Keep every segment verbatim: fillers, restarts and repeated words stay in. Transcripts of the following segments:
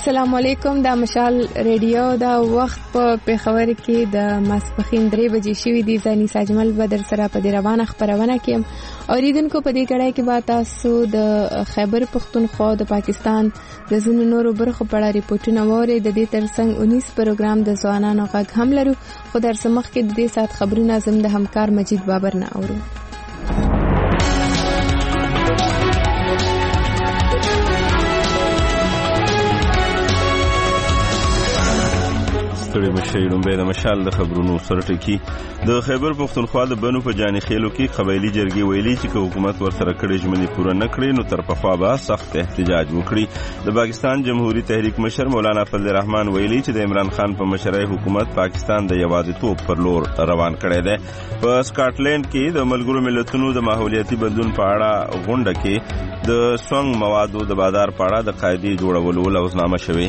السلام علیکم. دا مشال ریډیو دا وخت په پیښور کې د ماسپخین درې بجې شوي دي. زانی ساجمل بدر سره په دې روانه خبرونه کې اوریدونکو په دې کړای کې به تاسو د خیبر پختونخوا د پاکستان د ځینو نورو برخو په اړه ریپورتونه واورئ. د دې ترڅنګ اونیس پروګرام د ځوانانو غږ هم لرو، خو در سمخ کې د دې سات خبرونه زم د همکار مجید بابر نه اورو. ستړي مشي لومبه د مشال د خبرونو سره ټکی. د خیبر پختونخوا د بنو په جاني خېلو کې قبایلی جرګې ویلي چې حکومت ورسره کړي ژمنې پوره نه کړي نو تر پخوا به سخت احتجاج وکړي. د پاکستان جمهوریت تحریک مشر مولانا فضل الرحمن ویلي چې د عمران خان په مشرۍ حکومت پاکستان د یوازیتوب پر لور روان کړی دی. په سکاټلند کې د ملګرو ملتونو د ماحولیاتي بدلون په اړه غونډه کې د سونګ موادو د بازار په اړه د قاعدې جوړولو لوزنامه شوې.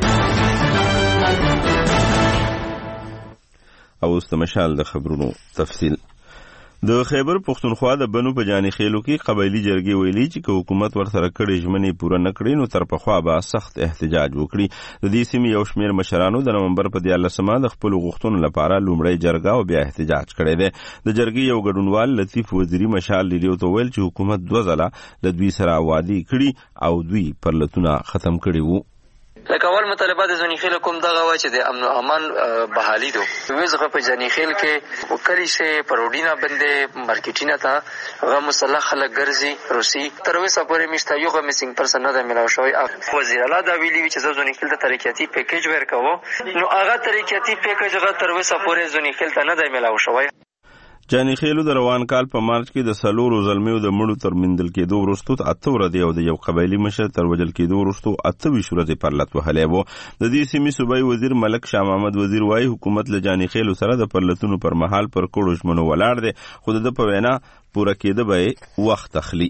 او اوس د مشال د خبرونو تفصیل. د خیبر پختونخوا د بنو په جاني خېلو کې قبایلی جرګې ویلي چې حکومت ورسره کړي ژمنې پوره نه کړي نو تر پخوا به سخت احتجاج وکړي. د دې سیمې یو شمېر مشرانو د نومبر په دیارلسمه د خپلو غوښتنو لپاره لومړی جرګه او بیا احتجاج کړی دی. د جرګې یو ګډونوال لطیف وزیري مشال ریډیو ته ویل چې حکومت دوه ځله له دوی سره وعدې کړي او دوی پرلتونه ختم کړي وو. لکه اول مطالبه د ځواني خېل کوم دغه و چې د امن او امان بحالي دو وزغه په ځواني خېل کې وکړي چې پروډینا بندې مارکیټینا ته هغه مسلح خلک ګرځي روسي تر اوسه پورې مشته یو غو میسنګ پرسن نه د ملاو شوی. وزیر اعلی دا ویلي چې ځواني خېل ته ترقیاتي پیکیج ورکوو نو هغه ترقیاتي پیکیج هغه تر اوسه پورې ځواني خېل ته نه د ملاو شوی. جاني خېلو د روان کال په مارچ کې د سلورو زلمیو د مړو تر مندل کېدو وروستو اته ورځې او د یو قبایلي مشر تر وژل کېدو وروستو اته ویشت ورځې پرلت وهلی و. د دې سیمې صوبایي وزیر ملک شاه محمد وزیر وایي حکومت له جاني خېلو سره د پرلتونو پر مهال پر کړو ژمنو ولاړ دی، خو د په وینا پوره کېده به وخت اخلي.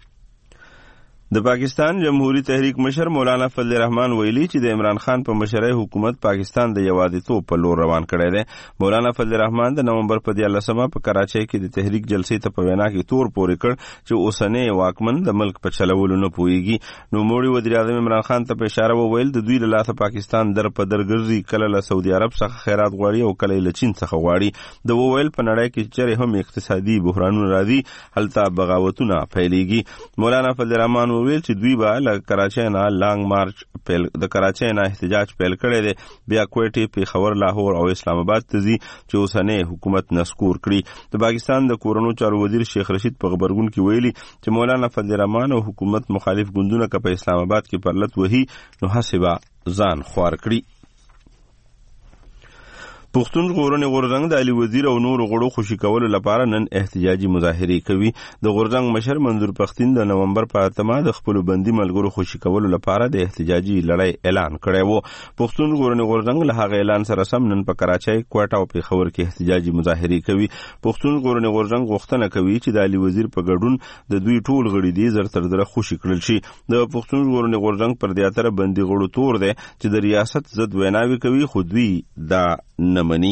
د پاکستان جمهوریت تحریک مشر مولانا فضل الرحمن ویلي چې د عمران خان په مشرۍ حکومت پاکستان د یوازیتوب په لور روان کړی دی. مولانا فضل الرحمن د نومبر په دیارلسمه په کراچۍ کې د تحریک جلسې ته په وینا کې تور پورې کړ چې اوسنی واکمن د ملک په چلولو نه پوهیږي. نوموړي وزیر اعظم عمران خان ته په اشاره وویل د دوی له لاسه پاکستان در په در ګرځي، کله له سعودي عرب څخه خیرات غواړي او کله له چین څخه غواړي. د وویل په نړۍ کې چېرې هم اقتصادي بحرانونه راځي هلته بغاوتونه پیلېږي. مولانا فضل الرحمن وویل چې دوی به له کراچۍ نه لانګ مارچ پیل د کراچۍ نه احتجاج پیل کړی دی، بیا کوټې، پیښور، لاهور او اسلام آباد ته ځي چې اوسنی حکومت نسکور کړي. د پاکستان د کورونو چارو وزیر شیخ رشید په خبرګون کې ویلي چې مولانا فضل الرحمن او حکومت مخالف ګوندونه که په اسلام آباد کې پرلت وهي نو هسې به ځان خوار کړي. پښتون ژغورنې غورځنګ د علي وزیر او نورو غړو خوشي کولو لپاره نن احتجاجي مظاهرې کوي. د غورځنګ مشر منظور پښتین د نومبر په اتمه د خپلو بندي ملګرو خوشي کولو لپاره د احتجاجي لړۍ اعلان کړی و. پښتون ژغورنې غورځنګ له هغه اعلان سره سم نن په کراچۍ، کوټه او پیښور کې احتجاجي مظاهرې کوي. پښتون ژغورنې غورځنګ غوښتنه کوي چې د علي وزیر په ګډون د دوی ټول غړي دي زر تر زره خوشي کړل شي. د پښتون ژغورنې غورځنګ پر زیاتره بندي غړو تور دی چې د ریاست ضد ویناوې کوي، خو دوی دا نه مني.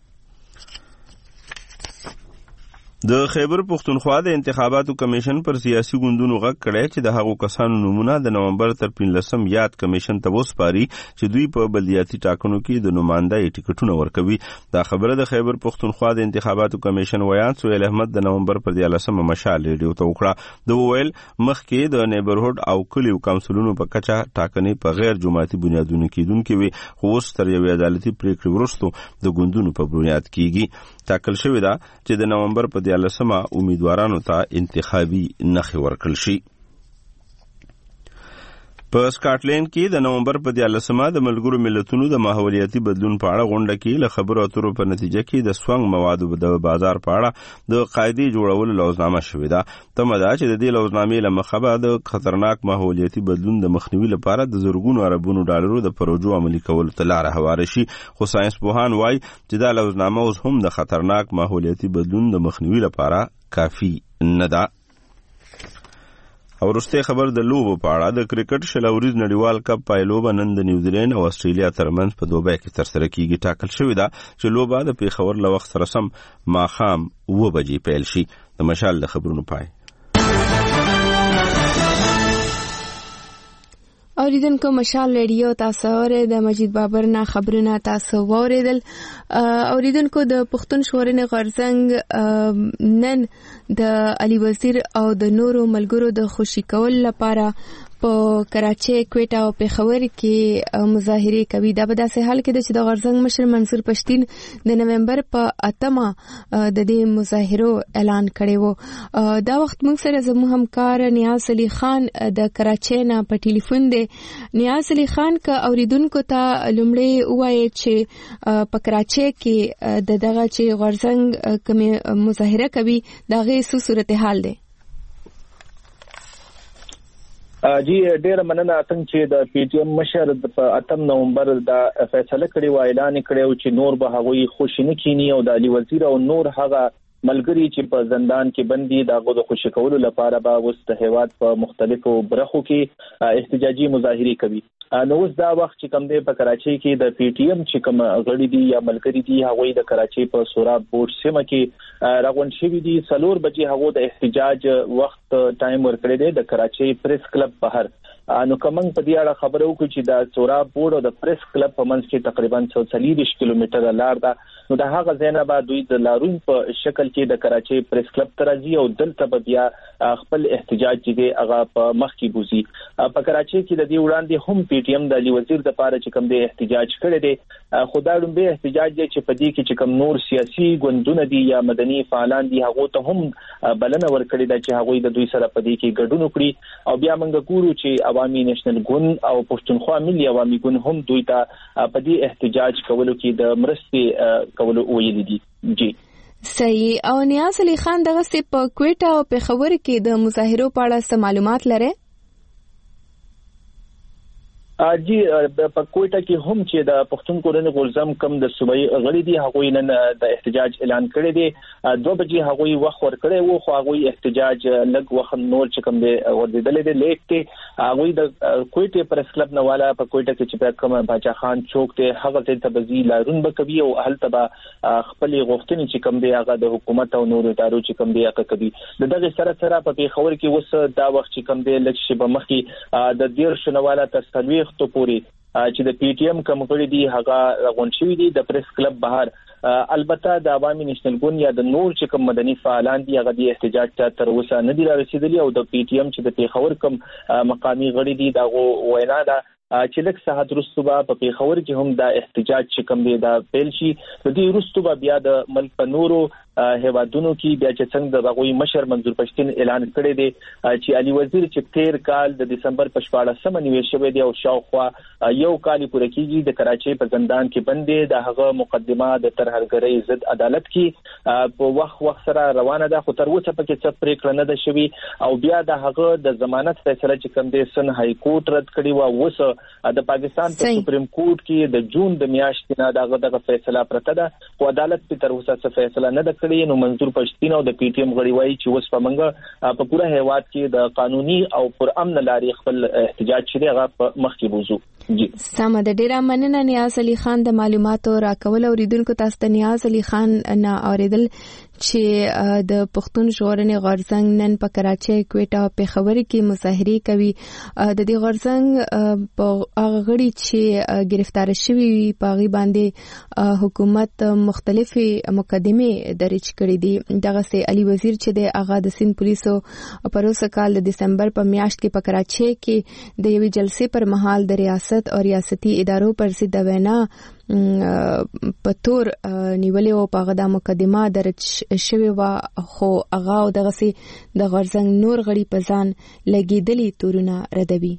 د خیبر پختونخوا د انتخاباتو کمیشن پر سیاسي ګوندونو غږ کړی چې د هغو کسانو نومونه د نومبر تر پنځلسم یاد کمیشن ته وسپاري چې دوی په بلدیاتي ټاکنو کې د نمایندګۍ ټکټونه ورکوي. دا خبره د خیبر پختونخوا د انتخاباتو کمیشن ویان سهیل احمد د نومبر پر دیارلسمه مشال ریډیو ته وکړه. د وویل مخکې د نیبرهوډ او کلیو کونسلونو په کچه ټاکنې په غیر جماعتي بنیادونو کېدونکې وي، خو اوس تر یوې عدالتي پریکړې وروستو د ګوندونو په بنیاد کېږي. ټاکل شوې ده چې د نومبر په دیارلسمه امیدوارانو ته انتخابي نښې ورکړل شي. په سکاټلند کې د نومبر په دیارلسمه د ملګرو ملتونو د ماحولیاتي بدلون په اړه غونډه کې له خبرو اترو په نتیجه کې د سونګ موادو د بازار په اړه د قاعدې جوړولو لوزنامه شوې ده. تمه ده چې د دې لوزنامې له مخه به د خطرناک ماحولیاتي بدلون د مخنیوي لپاره د زرګونو اربونو ډالرو د پروژو عملي کولو ته لاره هواره شي. خو ساينس پوهان وایي چې دا لوزنامه اوس هم د خطرناک ماحولیاتي بدلون د مخنیوي لپاره کافي نه ده. او وروستی خبر د لوبو په اړه. د کرکټ شل اوریز نړیوال کپ پایلوبه نن د نیوزیلینډ او استرالیا ترمنځ په دوبۍ کې ترسره کیږي. ټاکل شوې ده چې لوبه د پیښور له وخت سره سم ماښام اوه بجې پیل شي. د مشال د خبرونو پای. اوریدونکو مشال ریډیو تاسو اوره د مجید بابر نه خبرونه تاسو واوریدل. اوریدونکو د پښتون ژغورنې غورځنګ نن د علي وزیر او د نورو ملګرو د خوشي کول لپاره په کراچي، کوټا او پېښور کې مظاهره کوي. دا به داسې حال کې چې د غورځنګ مشر منصور پښتين د نومبر په اتمه د دې مظاهرو اعلان کړی وو. دا وخت موږ سره زموږ همکار نیاز علي خان د کراچي نه په ټلیفون دی. نیاز علي خان که اوریدونکو ته لومړی وایي چې په کراچي کې د دغه چې غورځنګ کوم مظاهره کوي دغه څه صورتحال دی؟ جی ډیره مننه. څنګه چې د پی ټی ایم مشر په اتم نومبر دا فیصله کړې و، اعلان کړی چې نور به هغوی خوشی نه کینی او د علي وزیر او نور هغه ملګری چې په زندان کې بندي دغه د خوشی کولو لپاره به وست هیواد په مختلفو برخو کې احتجاجي مظاهره کوي. نو اوس دا وخت چې کوم دی په کراچي کې د پی ټی ایم چې کوم غړي دي یا ملګری دي هغوی د کراچي په سوراب بورډ سیمه کې راغون شوي دي. څلور بجې هغو د احتجاج وخت ټایم ورکړی دی د کراچي پریس کلب بهر. نو کومنګ په دې اړه خبرو کوي چې د سوراب بورډ او د پریس کلب په منځ کې تقریبا څلور کیلومتره لار ده. نو د هغه ځای به دوی د لارون په شکل کې د کراچي پریس کلب ته راځي او دلته به بیا خپل احتجاج چې هغه په مخ کې بوزي. په کراچي کې د دې وړاندې هم پی ټی ایم د علي وزیر د لپاره چې کوم دی احتجاج کړی دی. خدای دې به احتجاج دی چې په دې کې چې کوم نور سیاسي ګوندونه دي یا مدني فعالان دي هغه ته هم بلنه ورکړي ده چې هغه د دوی سره په دې کې ګډون وکړي. او بیا موږ ګورو چې عوامي نېشنل ګوند او پښتونخوا ملي عوامي ګوند هم دوی ته په دې احتجاج کولو کې د مرستې کولو ویلي دي. جی صحیح. او نیاز علي خان دغه سه په کوټا او پېښور کې د مظاهرو په اړه څه معلومات لري؟ جی په کوټا کې هم چې د پښتون ژغورنې غورځنګ کم د صوبایي غړي دي هغوی نن د احتجاج اعلان کړی دی. دوه بجې هغوی وخت ورکړی وو خو هغوی احتجاج لږ وخت نور چې کوم دی ورزیدلې دی لیک کې هغوی د کوټې پریس کلب نه والا په کوټا کې چې کوم باچا خان چوک ته هغه ته بزی لارون به کوي او هلته به خپل غوښتنې چې کوم دی هغه د حکومت او نور ادارو چې کوم دی هغه کوي. دغه سره سره په پېښور کې اوس دا وخت چې کوم دی لږ شی به مخکې د دیر شنواله تر څلوي تو پوری چې د پی ټی ایم کمپنی دی هغه راغون شوی دی د پریس کلب بهر. البته د عوامي نېشنل ګوند یا د نور چې کوم مدني فعالان دي هغه د احتجاج ته تر اوسه نه دی رسیدلی او د پی ټی ایم چې د پېښور کوم مقامي غړي دي دا وینا ده چې لکه ساعت وروسته به په پېښور کې هم د احتجاج چې کوم دی دا پیل شي. د دې وروسته به بیا د ملک په نورو هیوادونو کې بیا چې څنګه د هغوی مشر منظور پښتين اعلان کړی دی چې علي وزیر چې تیر کال د دسمبر په شپاړسمه نیولې شوی دی او شاوخوا یو کال پوره کېږي د کراچي په زندان کې بند دی. د هغه مقدمه د ترهګرۍ ضد عدالت کې په وخت وخت سره روانه ده خو تر اوسه پکې څه پریکړه نه ده شوی. او بیا د هغه د ضمانت فیصله چې کوم دی سن های کورټ رد کړی و. اوس د پاکستان په سپریم کورټ کې د جون د میاشتې نه دغه دغه فیصله پرته ده خو عدالت په تر اوسه څه فیصله نه ده. نو منظور پښتين او د پی ټی ایم غړي وایي چې اوس په منګه په پوره هیواد کې د قانوني او پر امن لارې خپل احتجاج شری هغه په مخ کې بوزو. جی سم د ډیره مننه نیاز علي خان د معلوماتو راکول. اوریدونکو تاسو ته نیاز علي خان نه اوریدل چې د پښتون ژغورنې غورځنګ نن په کراچي، کوټا او پېښور کې مظاهره کوي. د دې غورځنګ په هغه غړي چې گرفتار شوي وي په غي باندې حکومت مختلفي مقدمه درج کړې دي. دغه سه علي وزیر چې د هغه د سند پولیسو پروسه کال د دسمبر په میاشت کې په کراچي کې د یوې جلسې پر مهال د ریاست او ریاستي ادارو پر ضد وینا په تور نیولې او په غدا مقدمه درج شوی و خو هغه دغه سي د غورځنګ نور غړي په ځان لګیدلي تورونه ردوي.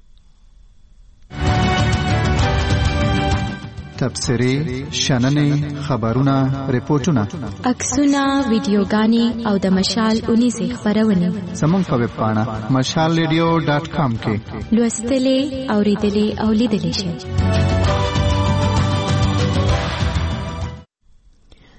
تبصرې، شننې، خبرونه، ریپورتونه، عکسونه، ویډیوګانې او د مشال اونیزه خبرونه زموږ په ویب پاڼه مشال ریډیو ډاټ کام کې لوستلې، اوریدلې او لیدلې شئ.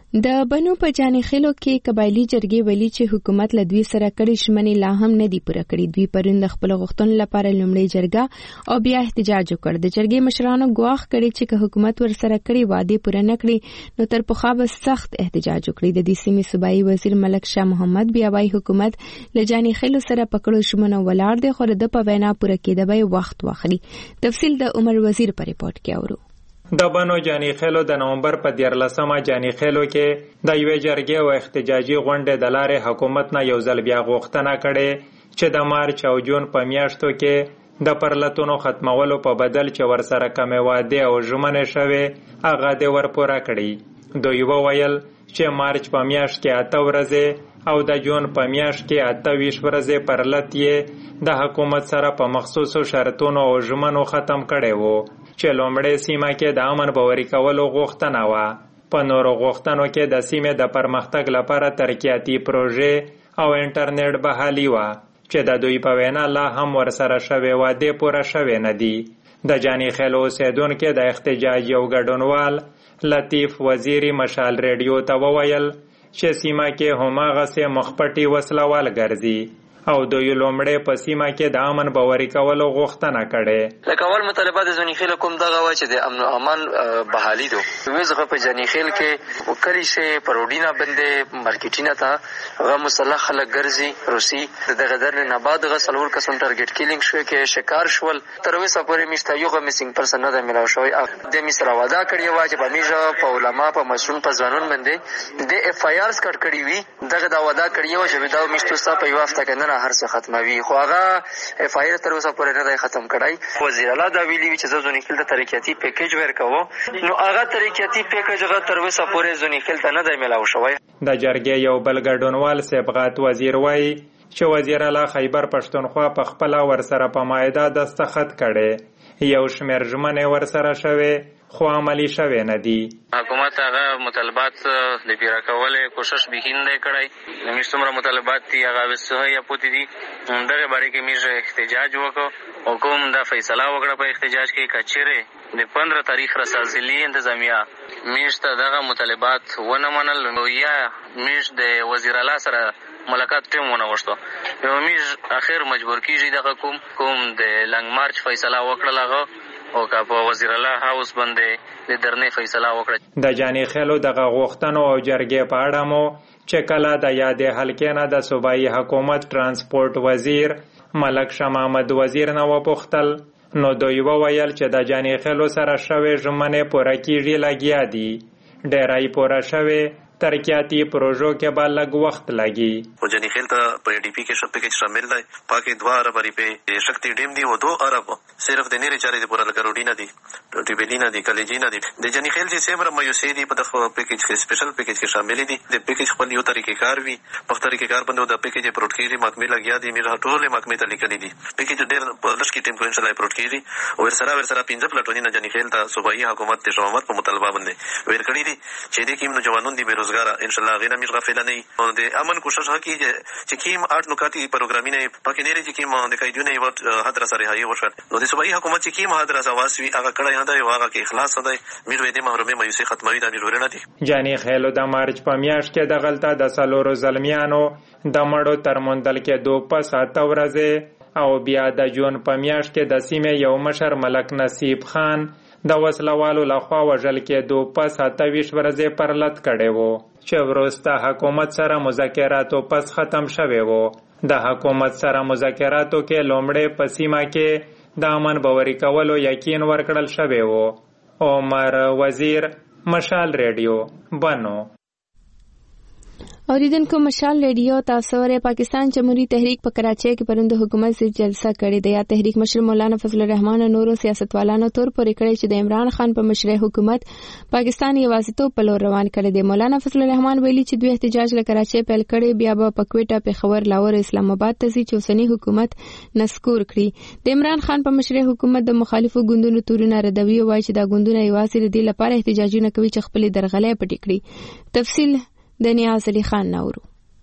د بنو په جانې خلو کې قبایلی جرګې ویلي چې حکومت له دوی سره کړي ژمنې لا هم نه دي پوره کړي. دوی پرون د خپل غوښتنو لپاره لومړی جرګه او بیا احتجاج وکړ. د جرګې مشرانو ګواښ کړی چې که حکومت ورسره کړي وعدې پوره نه کړي نو تر پخوا به سخت احتجاج وکړي. د دې سیمې صوبایي وزیر ملک شاه محمد بیا وايي حکومت له جانې خلو سره پکړو ژمنو ولاړ دی، خو د په وینا پوره کېده به وخت واخلي. تفصیل د عمر وزیر په ریپورت کې اورو. د بنو جانې خیلو د نومبر په دیارلسمه جانې خیلو کې د یوې جرګې او احتجاجي غونډې د لارې حکومت نه یو ځل بیا غوښتنه کړې چې د مارچ او جون په میاشتو کې د پرلتونو ختمولو په بدل چې ورسره کمې وعدې او ژمنې شوې هغه دې ورپوره کړي. دوی وویل چې مارچ په میاشت کې اته ورځې او د جون په میاشت کې اته ویشت ورځې پرلت یې د حکومت سره په مخصوصو شرطونو او ژمنو ختم کړي وو چې لومړی سیمه کې د امن باوري کولو غوښتنه وه. په نورو غوښتنو کې د سیمې د پرمختګ لپاره ترقیاتي پروژې او انټرنیټ بحالي وه چې د دوی په وینا لا هم ورسره شوې وعدې پوره شوې نه دي. د جانې خیلو اوسېدونکي د احتجاج یو ګډونوال لطیف وزیری مشال ریډیو ته وویل چې سیمه کې هماغسې مخپټي وسلوال ګرځي او دوی لومړی په سیمه کې د امن باوري کولو غوښتنه کړې. لکه اول مطالبه د ځواني خیل کوم دغه و چې د امن او امان بحالي دو ویزغه په ځواني خیل کې وکړي چې پروډینا بندې مارکیټینا ته هغه مسلح خلک ګرځي روسي دغه درن نه بعد غ سلور قسم ټارګټ کیلینګ شو کې شکار شول تر اوسه پورې مشته یو غ میسینګ پرسن نه ملاو شوی. د مصر واده کړی و چې په میجه په علما په مسجون په ځوانون باندې د اف آی آرز کټ کړی وی دغه دا واده کړی و چې دا مشته ستا په یو هفته کې نه هر څه ختموي، خو هغه اف آی آر تر اوسه پورې نه دی ختم کړی. وزیر اعلی دا ویلي چې زه ځونی خل ته ترقیاتي پیکیج ورکوم نو هغه ترقیاتي پیکیج هغه تر اوسه پورې ځونی خل ته نه دی ملاو شوی. د جرګې یو بل ګډونوال صبغات وزیر وایي چې وزیر اعلی خیبر پښتونخوا په خپل ورسره په مائده دستخط کړي. یو شمېر ژمنې ورسره شوې خو عملی شوې نه دي. حکومت هغه مطالبات د پیرا کولې کوشش به نه کړی. موږ څومره مطالبات دي هغه وسه یا پوتې دي دغه باره کې موږ احتجاج وکړو. حکومت دا فیصله وکړه په احتجاج کې کچېره د پندرہ تاریخ رسازلی انتظامیه موږ ته دغه مطالبات ونه منل نو یا موږ د وزیر اعلی سره ملاقات ټیم ونه وشتو نو موږ اخر مجبور کیږي دغه کوم کوم د لنګ مارچ فیصله وکړه هغه او که په وزیر اعلی هاوس باندې د درنې فیصله وکړه. د جانې خیلو دغه غوښتنو او جرګې په اړه مو چې کله د یادې حلقې نه د صوبایي حکومت ترانسپورټ وزیر ملک شاه محمد وزیر نه وپوښتل نو دوی وویل چې د جانې خیلو سره شوې ژمنې پوره کیږي لګیا دي. ډېرای پوره شوې ترقیاتی پروژو کې به لږ وخت لګي. او جنی خیل ته په ډی پی کې شپه کې شامل دی پاکي دوه ارب روپے شکتی ډیم دی او دو ارب صرف د نری چارې د پورا لګروډینا دی ټیبلینا دی کلیجینا دی د جنی خیل چې سیمره مایوسی دی په دغه پیکیج کې سپیشل پیکیج کې شامل دي. د پیکیج خپل یو طریقې کار وی په طریقې کار باندې د پیکیج پروت کیږي محکمه لګیا دی میرا ټول محکمه ته لیکلي دي. پیکیج ډېر په لږ کې ټیم کو ان شاء الله پروت کیږي او ورسره ورسره پنځه پلاټونی نه جنی خیل ته صوبایي حکومت د شوامت په مطالبه باندې ور کړی دي چې د کیم نوجوانون دي بیروزګار ان شاء الله نمیش غفله نه او د امن کوشش هکي چې کیم آټ نکاتی پروګرامینه پکې نه لري چې کیم د قیدونه یو حد را سره هي وشو نو د صوبایي حکومت چې کیم حد را سواسوي هغه کړه یاد دی هغه کې اخلاص دی میروي د محرومي مایوسي ختموي د ډیرونه دي. جانې خیلو د مارچ په میاشت کې د غلطه د سلورو زلمیانو د مړو ترمندل کې دوه پس اته ورځې او بیا د جون په میاشت کې د سیمې یو مشر ملک نصیب خان د وسلوالو لخوا وژل کې دوه پس اته ویشت ورځې پرلت کړي وو چې وروسته حکومت سره مذاکراتو پس ختم شوی وو. د حکومت سره مذاکراتو کې لومړی په سیمه کې د امن باوري کولو یقین ورکړل شوی وو. عمر وزیر مشال ریډیو بنو. اوریدونکو مشال ریډیو تاسو ورې پاکستان جمهوریت تحریک په کراچۍ کې پرند حکومت سے جلسه کړې ده. یا تحریک مشر مولانا فضل الرحمن نورو سیاستوالانو تور پورې کړی چې د عمران خان په مشرۍ حکومت پاکستان یوازیتوب په لور روان کړی دی. مولانا فضل الرحمن ویلي چې دوی احتجاج له کراچۍ پیل کړي بیا به په کوټه پېښور لاهور اسلام آباد ته ځي چې اوسنی حکومت نسکور کړي. د عمران خان په مشرۍ حکومت د مخالفو ګوندونو تورونه ردوي وایي چې دا ګوندونه یوازې د دې لپاره احتجاجونه کوي چې خپل درغلۍ پټې کړي. تفصیل د نیاز علي خان نورو.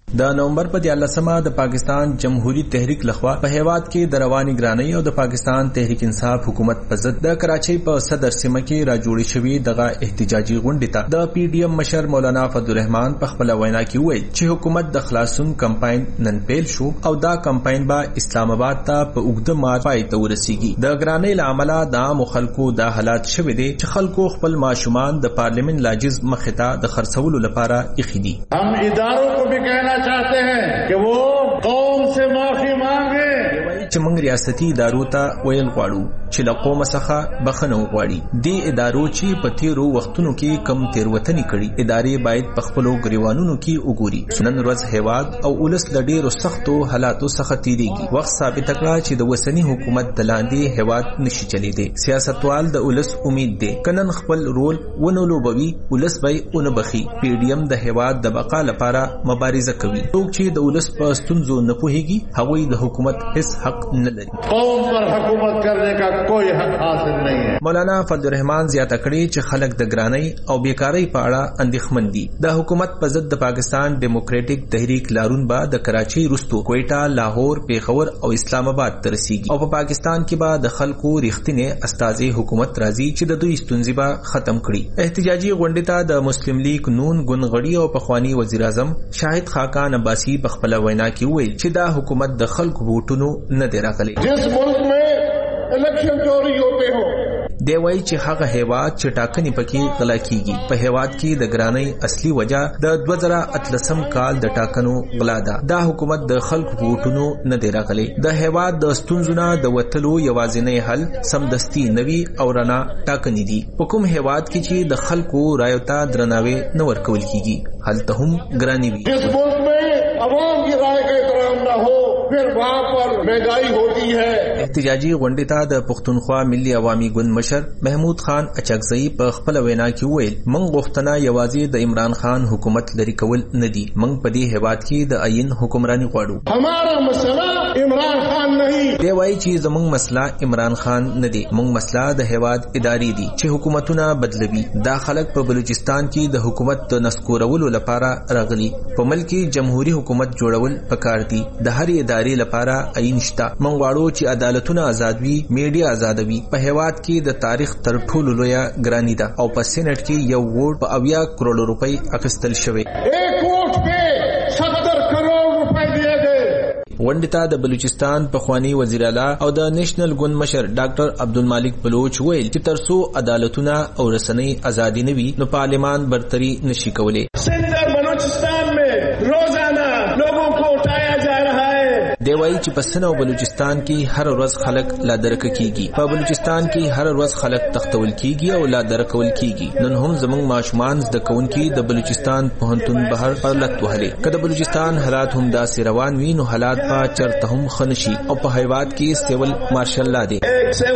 د نومبر په دیارلسمه د پاکستان جمهوریت تحریک لخوا په هیواد کې د رواني ګرانۍ او د پاکستان تحریک انصاف حکومت په ضد د کراچۍ په صدر سیمه کې راجوړې شوې دغه احتجاجي غونډې ته د پی ډی ایم مشر مولانا فضلالرحمن په خپله وینا کې وویل چې حکومت د خلاصون کمپاین نن پیل شو او دا کمپاین به اسلام آباد ته په اوږده مار پای ته ورسیږي. د ګرانۍ له امله د عامو خلکو دا حالات شوي دي چې خلکو خپل ماشومان د پارلیمنت لاجز مخې ته د خرڅولو لپاره ایښي دي. हम इदारों को भी कहना चाहते हैं कि वो कौम से माफी मांगे. چې موږ ریاستي ادارو ته ویل غواړو چې له قوم څخه بخښنه وغواړي. دې ادارو چې په تیرو وختونو کې کم تیروتنې کړي ادارې باید په خپلو ګریوانونو کې وګوري. نن ورځ هیواد او ولس له ډېرو سختو حالاتو څخه تیریږي. وخت ثابته کړه چې د اوسني حکومت د لاندې هیواد نشي چلیدی. سیاستوال د ولس امید دی که نن خپل رول ونه لوبوي ولس به ونه بخي. پی ډی ایم د هیواد د بقا لپاره مبارزه کوي. څوک چې د ولس په ستونزو نه پوهیږي هغوی د حکومت هیڅ حق نه لري. قوم پر حکومت کرنے کا کوئی حق حاصل نہیں ہے. مولانا فضلالرحمن زیاته کړي چې خلک د ګرانۍ او بیکارۍ په اړه اندېښمن دي. د حکومت په ضد د پاکستان ډیموکریټک تحریک لارون به د کراچۍ وروسته کویټا، لاهور، پیښور او اسلام آباد ته رسیږي او په پاکستان کې به د خلکو ریښتینې استازي حکومت راځي چې د دوی ستونزې به ختم کړي. احتجاجي غونډې ته د مسلم لیگ نون ګوندغړي او پخوانی وزیر اعظم شاهد خاقان عباسی په خپله وینا کې وویل چې دا حکومت د خلکو ووټونو نه دی راغلی. جس ملک میں الیکشن چوری ہوتے ہو دی وایي چې هغه هیواد چې ټاکنې پکې غلا کیږي. په هیواد کې د ګرانۍ اصلي وجه د دوه زره اتلسم کال د ټاکنو غلا ده. دا حکومت د خلکو ووټونو نه دی راغلی. د هیواد د ستونزو نه د وتلو یوازینی حل سمدستي نوي او رڼا ټاکنې دي. په کوم هیواد کې چې د خلکو رایو ته درناوی نه ورکول کیږي هلته هم ګراني وي. جس ملک میں عوام کی رائے کا احترام نہ ہو پھر وہاں پر مہنگائی ہوتی ہے. احتجاجي غونډې ته د پښتونخوا ملي عوامي ګوند مشر محمود خان اچکزئی په خپله وینا کې وویل موږ غوښتنه یوازې د عمران خان حکومت لرې کول نه دي. موږ په دې هیواد کې د عین حکمراني غواړو. ہمارا مسئلہ عمران خان نہیں. دی وایي چې زموږ مسله عمران خان نه دی. موږ مسله د هیواد ادارې دي چې حکومتونه بدلوي. دا خلک په بلوچستان کې د حکومت د نسکورولو لپاره راغلي. په ملک کې جمهوریت حکومت جوړول پکار دي. د هرې ادارې لپاره عین شته. موږ غواړو چې عدالتونه آزاد وي، میډیا آزاد وي. په هیواد کې د تاریخ تر ټولو لویه ګراني ده او په سینټ کې یو ووټ په اویا کروڑ روپۍ اخیستل شوی. ایک ووٹ پہ ستر کروڑ روپے دیے گئے. غونډې ته د بلوچستان پخوانی وزیر اعلی او د نیشنل ګوند مشر ډاکټر عبدالمالک بلوچ ویل چې ترڅو عدالتونه او رسنۍ ازادي نه وي نو پارلیمان برتري نشي کولی. سندھ اور بلوچستان میں روزانہ لوگوں کو اٹھایا جا رہا ہے. دی وایي چې په سند او بلوچستان کې هر ورځ خلک لا درکه کیږي. په بلوچستان کې هر ورځ خلک تختول کیږي او لا درکول کیږي. نن هم زموږ ماشومان زده کوونکي د بلوچستان پوهنتون بهر پرلط وهلې. که د بلوچستان حالات هم داسې روان وي نو حالات په چرته هم ښه نشي او په هیواد کې سیول مارشل لا دی.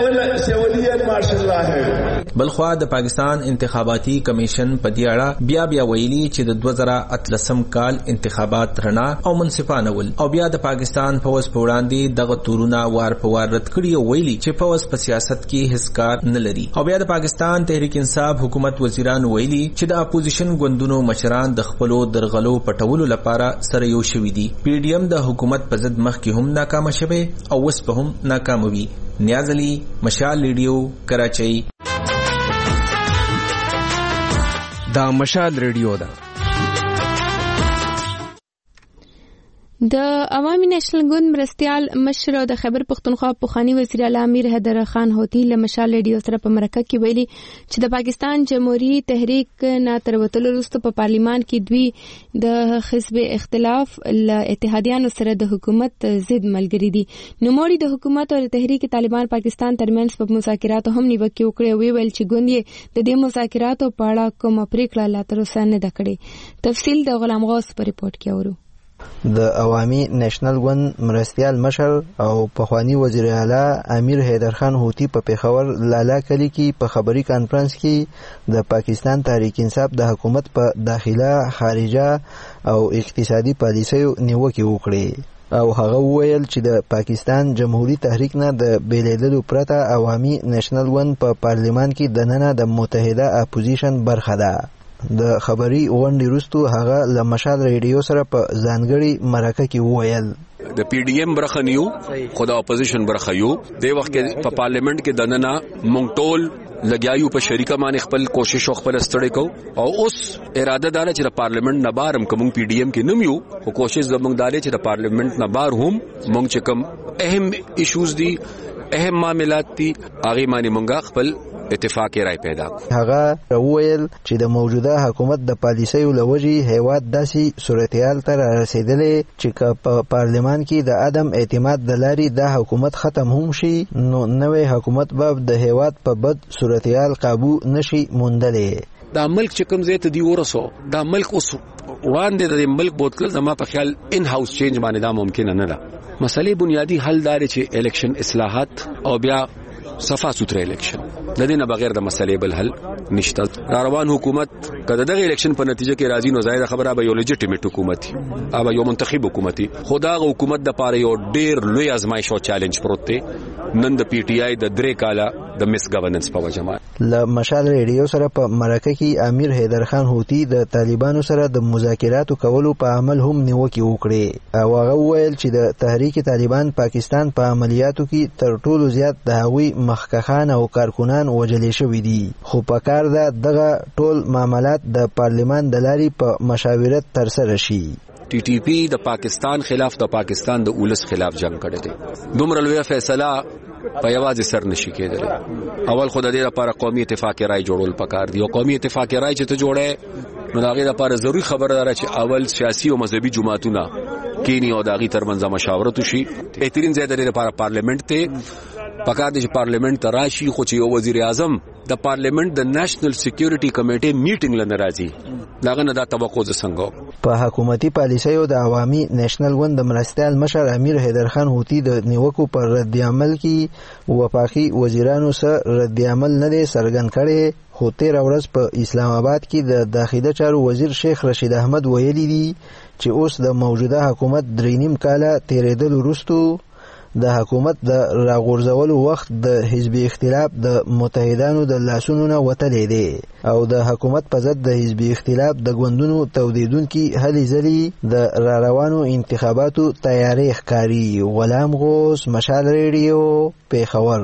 سیولیت مارشل لا ہے. بلخوا د پاکستان انتخاباتي کمیشن په دې اړه بیا بیا ویلي چې د دوه زره اتلسم کال انتخابات رڼا او منصفانه ول او بیا د پاکستان فوز په وړاندې دغه تورونه وار په وار رد کړي او ویلي چې فوز په سیاست کې هیڅ کار نه لري. او بیا د پاکستان تحریک انصاف حکومت وزیران ویلي چې د اپوزیشن ګوندونو مشران د خپلو درغلو پټولو لپاره سره یو شوي دي. پی ډی ایم د حکومت په ضد مخکې هم ناکامه شوی او اوس به هم ناکامه وي. نیاز علي، مشال ریډیو، کراچۍ. دا مشال ریډیو ده. د عوامي نېشنل ګوند مرستيال مشر او د خیبر پښتونخوا پخوانی وزیر اعلی امیر حیدر خان هوتی له مشال ریډیو سره په مرکه کې ویلي چې د پاکستان جمهوریت تحریک نه تر وتلو وروسته په پارلیمان کې دوی د حزب اختلاف له اتحادیانو سره د حکومت ضد ملګری دي. نوموړي د حکومت او طحریک طالبان پاکستان ترمنځ په مذاکراتو هم نیوکه وکړه او ویل چې ګوند یې د دې مذاکراتو په اړه کومه پریکړه لا تر اوسه نه ده کړې. تفصیل د غلام غوث په ریپورت کې اورو. د عوامي نېشنل ګوند مرستيال مشر او پخوانی وزیر اعلی امیر حیدر خان هوتی په پیښور لالا کلی کې په خبري کانفرنس کې د پاکستان تحریک انصاف د حکومت په داخله، خارجه او اقتصادي پالیسیو نیوکه وکړه او هغه وویل چې د پاکستان جمهوریت تحریک نه د بیلیدلو پرته عوامي نېشنل ګوند په پارلیمان کې دننه د متحده اپوزیشن برخه ده. د خبري غونډې وروسته هغه له مشال ریډیو سره په ځانګړي مرکه کې وویل د پی ډی ایم برخه نیو خو د اپوزیشن برخه یو د وخت کې په پارلیمنت کې دننه مونږ ټول لګیایو په شریکه باندې خپل کوشش او خپل ستړي کو او اوس اراده دار چې د پارلیمنت نه بار هم کوم پی ډی ایم کې نم یو او کوشش زموږ دار چې د پارلیمنت نه بار هم مونږ چې کوم اهم ایشوز دي اهم معاملات دي هغه باندې مونږ خپل اتفاق رائے پیدا هغه وویل چې د موجوده حکومت د پالیسیو لوجې هیواد داسې صورتحال ته رسیدلې چې په پارلمان کې د عدم اعتماد د لارې د حکومت ختم هم شي نو نوې حکومت به د هیواد په بد صورتحال قابو نشي موندلې دا ملک چې کوم ځای ته دی ورسو دا ملک اوس وړاندې د ملک بوتل زما په خیال ان هاوس چینج باندې دا ممکن نه ده مسلې بنیادی حل دار چې الیکشن اصلاحات او بیا صفا سوتره الیکشن د دې نه بغیر د مسلې بل حل نشته روان حکومت کله دغه الیکشن په نتیجه کې راځي نو ظاهر خبره به یو لیجیټیمیټ حکومت او یو منتخب حکومت خدا غو حکومت د پاره یو ډیر لوی ازمایښت او چیلنج پروت دی نن د پی ټی آی د درې کاله د مس گورننس په وجه ل مشال ریډیو سره په مرکه کې امیر حیدر خان هوتی د طالبانو سره د مذاکراتو کولو په عمل هم نیوکه وکړه او هغه ویل چې د تحریک طالبان پاکستان په عملیاتو کې تر ټولو زیات د هغوی مخکخان او کارکونان وجلې شوې دي خو په کار ده دغه ټول معاملات د پارلمان د لارې په مشاورت ترسره شي ټي ټي پی د پاکستان خلاف د پاکستان د اولس خلاف جنگ کړی دی دومره لوی فیصله په یوازې سر نشي کېدلی اول خو د دې لپاره قومي اتفاق رائے جوړول پکار دی او قومي اتفاق رائے چې ته جوړې نو هغه لپاره ضروری خبره ده چې اول سیاسي او مذهبي جماعتونه کینی او داغي ترمنځ مشاورت وشي بهترین ځای د لپاره پارلیمنت ته پکار دی چې پارلیمنت ته راشي خو چې یو وزیر اعظم د پارلیمنت د نېشنل سکیورټي کمیټې میټینګ لنه راځي داغه نه دا توقع ز څنګه په حکومتي پالیسیو د عوامي نېشنل ګوند د مرستيال مشر امیر حیدر خان هوتی د نیوکو پر رد عمل کې وفاقي وزیرانو سره رد عمل نه دی څرګند کړي خو تیر ورځ په اسلام آباد کې د داخلي چارو وزیر شیخ رشید احمد ویلي دي چې اوس د موجوده حکومت درې نیم کاله تیرېدل وروسته د حکومت د راغورځولو وخت د حزبي اختلاف د متحدانو د لاسونو نه وتلی دی او د حکومت په ضد د حزبي اختلاف د ګوندونو تولیدونکي هلې ځلې د را روانو انتخاباتو تیاری ښکاري. غلام غوث، مشال ریډیو، پیښور.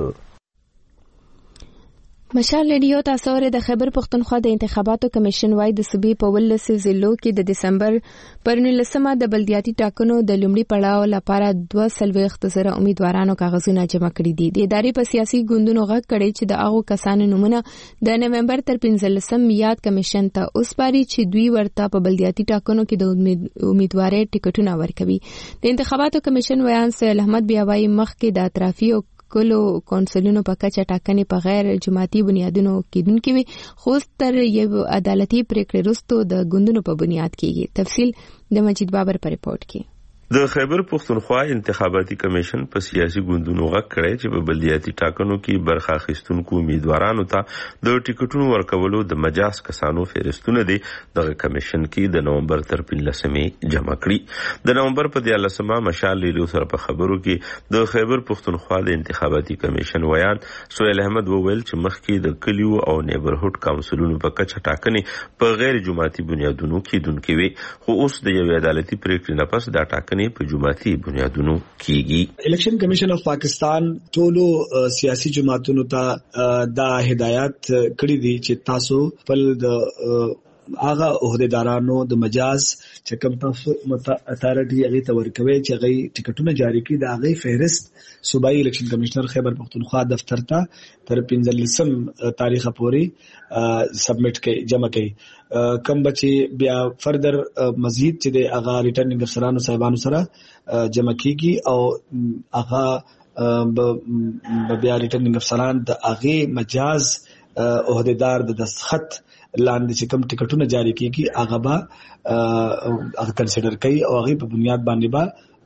مشال ریډیو تاسو ور د خیبر پښتونخوا د انتخاباتو کمیشن وای د صوبې په ولسي ضلعو کې د دسمبر پر نولسمه د بلدیاتي ټاکنو د لومړي پړاو لپاره دوه سلويخت زره امیدوارانو کاغذونه جمع کړي دي. د ادارې په سیاسي ګوندونو غږ کړي چې د هغو کسانو نومونه د نومبر تر پنځلسم میاد کمیشن ته اوسپاري چې دوی ورته په بلدیاتي ټاکنو کې د امیدوارۍ ټیکټونه ورکوي. د انتخاباتو کمیشن ویان سهیل احمد بیا وايي مخکې د اطرافي کلو کونسلونو په کچه ټاکنې په غیر جماعتي بنیادونو کېدونکې وي خو تر یو عدالتي پریکړې وروسته د ګوندونو په بنیاد کېږي. تفصیل د مجید بابر په ریپورت کې. د خیبر پښتونخوا انتخاباتي کمیشن په سیاسي ګوندونو غږ کړی چې په بلدیاتي ټاکنو کې برخه اخیستونکو امیدوارانو ته د ټیکټونو ورکولو د مجاز کسانو فهرستونه دي دغه کمیشن کې د نومبر تر پنځلسمې جمع کړي. د نومبر په دیارلسمه مشال ریډیو سره په خبرو کې د خیبر پښتونخوا د انتخاباتي کمیشن ویان سهیل احمد وویل چې مخکې د کلیو او نیبرهوډ کونسلونو په کچه ټاکنې په غیر جماعتي بنیادونو کېدونکې وي خو اوس د یو عدالتي پریکړې نه پس دا ټاکنې په جماعتي بنیادونو کیږي. الیکشن کمیشن اف پاکستان ټولو سیاسي جماعتونو ته دا هدایت کړی دي چې تاسو خپل د هغه عہدیدارانو د مجاز چې کوم تاسو اتارټي هغه ته ورکوي چې هغه ټیکټونه جاری کړي د هغه فهرست صوبایي الیکشن کمشنر خیبر پختونخوا دفتر ته تر پنځلسم تاریخ پورې سبمټ کړي جمع کړي کم بچي بیا فردر مزید چې د هغه ریټرنینګ افسرانو صاحبانو سره جمع کیږي او هغه بیا ریټرنینګ افسران د هغه مجاز عہدیدار د دستخط لاندې چې کوم ټیکټونه جاری کیږي هغه به هغه کنسیډر کوي او هغه په بنیاد باندې به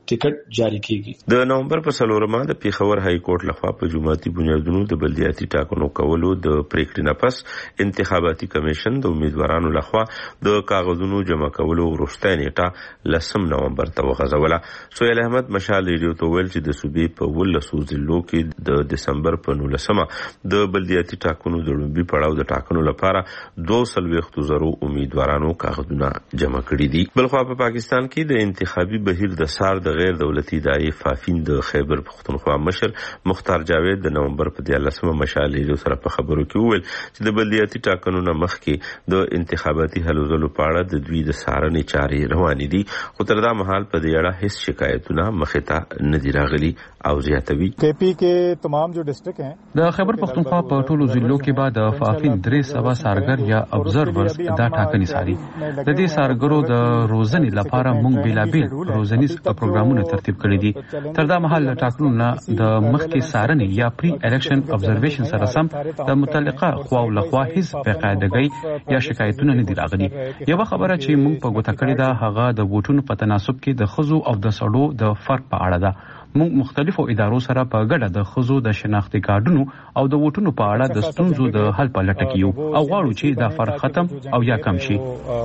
ټیکټ جاری کیږي. د نومبر په څلورمه د پیښور های کورټ لخوا په جمعیتي بنیادونو د بلدیاتي ټاکنو کولو د پریکړې نه پس انتخاباتي کمیشن د امیدوارانو لخوا د کاغذونو جمع کولو وروستۍ نیټه لسم نومبر ته وغځوله. سهیل احمد مشال ریډیو ته ویل چې د صوبې په ولسو ضلعو کې د دسمبر په نولسمه د بلدیاتي ټاکنو د لومړي پړاو د ټاکنو لپاره دوه سلويخت زرو امیدوارانو کاغذونه جمع کړي دي. بلخوا په پاکستان کې د انتخابي بهیر د سار د غیر دولتي ادارې فافین د خیبر پختونخوا مشر مختار جاوید د نومبر په دیارلسمه مشال ریډیو سره په خبرو کې وویل چې د بلدیاتي ټاکنو نه مخکې د انتخاباتي هلو ځلو په اړه د دوی د څارنې چارې روانې دي، خو تر دا مهال په دې اړه هیڅ شکایتونه مخې ته نه دي راغلي. او زیاتوي کېپی کې تمام جو ډیسټریکټ ہیں د خیبر پختونخوا په ټولو ضلعو کې بعد فافین درې سوا سارګر یا ابزرورز دا ټاکنې ساري. د دې سارګرو د روزنې لپاره موږ بیلابیل روزنیز پروګرامونه ترتیب کړي دي. تر دا مهال ټاکنو نه د مخکې سارنې یا پری الیکشن ابزرویشن سره سم د متعلقه خواو لخوا هیڅ بقاعدګۍ یا شکایتونه نه دي راغلي. یو خبره چې موږ په ګوته کړې ده هغه د ووټونو په تناسب کې د ښځو او د سړو د فرق په اړه ده. موږ مختلفو ادارو سره په ګډه د ښځو د شناختي کارډونو او د ووټونو په اړه د ستونزو د حل په لټه کې یو او غواړو چې دا فرق ختم او یا کم شي.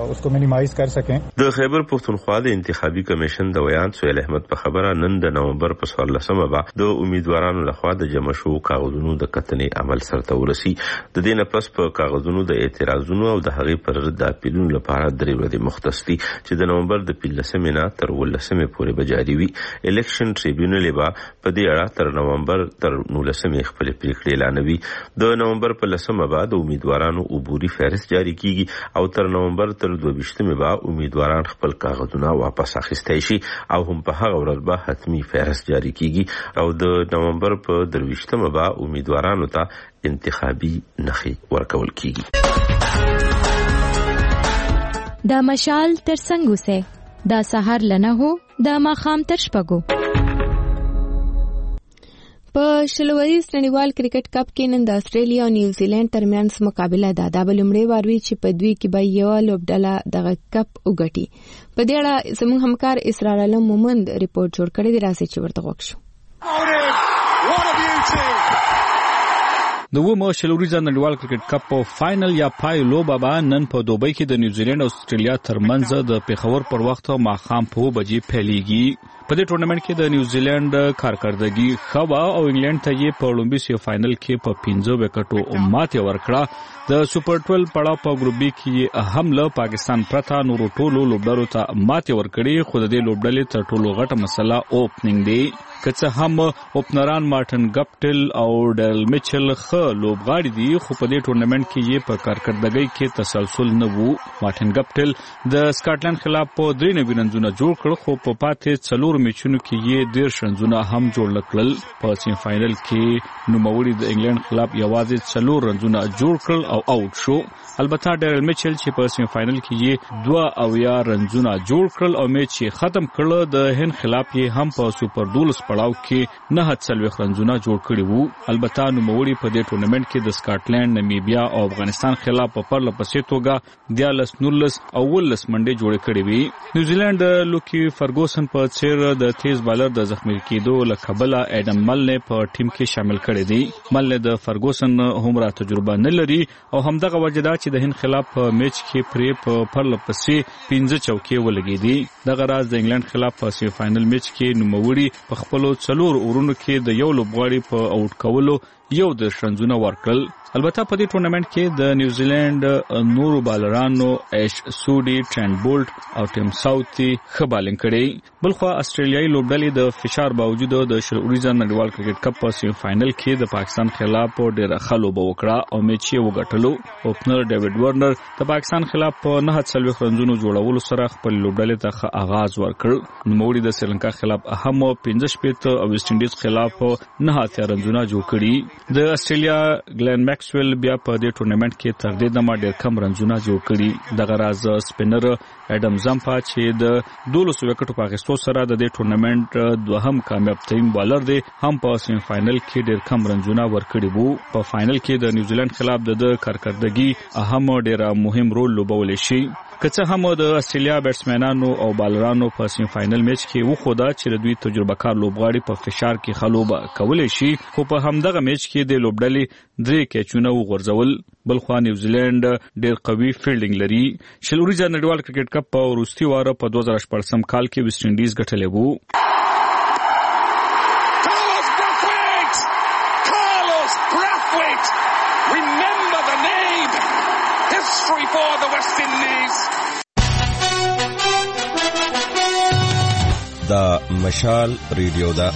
د خیبر پختونخوا د انتخابي کمیشن د ویان سهیل احمد په خبره نن د نومبر په څوارلسمه به د امیدوارانو لخوا د جمع شوو کاغذونو د کتنې عمل سرته ورسي. د دې نه پس په کاغذونو د اعتراضونو او د هغې پر رد اپیلونو لپاره درې ورځې مختص دي چې د نومبر د پنځلسمې نه تر اوولسمې پورې به جاري وي. الیکشن ټریبیونل لبا په دې اړه تر نومبر تر نولسمې خپل پریکړې اعلانوي. د نومبر په لسمه بعد امیدوارانو عبوري فهرست جاری کیږي او تر نومبر تر دوه بعد امیدواران خپل کاغذونه واپس اخیستای شي او هم په هغه ورځ به حتمی فهرست جاری کیږي او د نومبر په درویشتمه بعد امیدوارانو ته انتخابي نخي ورکول کیږي. دا مشال تر څنګه سه دا سحر لنه هو دا ماخام تر شپګو. په شلوریز نړیوال کرکټ کپ کې نن د استرالیا او نیوزیلند ترمنځ مقابله ده. دا به لومړی وار وي چې په دوی کې به یو لوبډله دغه کپ وګټي. په دې اړه زموږ همکار اسرار علم مومند ریپورت جوړ کړی دی، راځي چې ورته غوښ شو. د ومو شلوریزه نړیوال کرکټ کپ په فائنل یا پای لوبه به نن په دوبۍ کې د نیوزیلند او استرالیا ترمنځ د پیښور پر وخت ماښام په بجې پیلېږي. په دې ټورنمنت کې د نیوزیلند کارکردګي خوا او انګلند ته یې په لومړي سیمه فائنل کې په پنځه وکټو ماتې ورکړه. د سوپر اتلس پړاو په ګروپ بي کې اهم له پاکستان پرته نور ټولو لوبډلو ته ماتې ورکړي، خو د دې لوبډلې تر ټولو غټه مسله اوپننګ دی. که څه هم اوپنران مارټن ګپټل او ډیرل میچل خ لوبغاړي دي، خو په دې ټورنمنت کې یې په کارکردګۍ کې تسلسل نه وو. مارټن ګپټل د سکاټلند خلاف په درې نوي رنزونه جوړ کړ، خو په پاتې څلور میچونو کې یې ډېر رنزونه هم جوړ کړل. په سیم فائنل کې نوموړي د انګلند خلاف یوازې څلور رنزونه جوړ کړل او آوټ شو. البته ډیرل میچل چې په سیم فائنل کې یې دوه اویا رنزونه جوړ کړل او میچ یې ختم کړل. د هند خلاف یې هم په سوپر دولس پړاو کې نه څلوېښت رنزونه جوړ کړي وو. البته نوموړي په دې ټورنمنت کې د سکاټلند، نمیبیا او افغانستان خلاف په پرله پسې توګه دیارلس نولس او ولس منډې جوړې کړې وي. نیوزیلند لوکی فرګوسن په څیر د تیز بالر د زخمی کېدو له کبله اډم ملنه په ټیم کې شامل کړی دی. ملنه د فرګوسن همرا تجربه نه لري او همدغه وجه ده چې د هند خلاف په میچ کې پرې په پرله پسې پنځه چوکۍ ولګېدي. دغه راز د انګلند خلاف په سیمه فائنل میچ کې نوموړي په خپلو څلور اورونو کې د یو لوبغاړي په آوټ کولو یو د رنزونه ورکړل. البته په دې ټورنمنت کې د نیوزیلند نورو بالرانو ایش سودی، ټرینټ بولټ او ټیم ساوثي ښه بالینګ کړی. بلخوا استرالیایي لوبډلې د فشار باوجود د شلوریزه نړیوال کرکټ کپ په سیمه فائنل کې د پاکستان خلاف ډېره ښه لوبه وکړه او میچ یې وګټلو. اوپنر ډیوډ ورنر د پاکستان خلاف په نه څلوېښت رنزونو جوړولو سره خپل لوبډلې ته ښه آغاز ورکړ. نوموړي د سریلانکا خلاف اهم پنځه شپېته او ویسټ انډیز خلاف نه اتیا رنزونه جوړ کړي. د استرالیا ګلن میکسویل بیا په دې ټورنمنت کې تر دې دمه ډېر کم رنزونه جوړ کړي. دغه راز سپینر اډم زمپا چې د دولس وکټو په اخیستو سره د دې ټورنمنت دوهم کامیاب ترین بالر دی، هم په سیمه فائنل کې ډېر کم رنزونه ورکړي وو. په فائنل کې د نیوزیلند خلاف د کارکردګي اهم ډېر مهم رول لوبولی شي. که څه هم د استرالیا بیټسمنانو او بالرانو په سیمی فائنل میچ کې وخوده چې دوی تجربه کار لوبغاړي په فشار کې خلوبه کولای شي، خو په همدغه میچ کې د لوبډلې درې کیچونه وغورځول. بلخوا نیوزیلند ډېر قوي فیلډینګ لري. شل ورځې نړیوال کرکټ کپ په وروستي واره په دوه زره شپږم کال کې ویسټ انډیز ګټلی وو. دا مشال ریډیو دا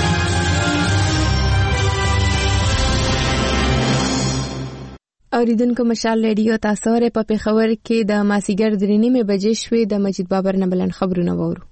اوریدونکو مشال ریډیو تاسو ره په پیښور کې د ماسیګر درې نیمه بجې شوې د مجید بابر نه بلند خبرونه وورو.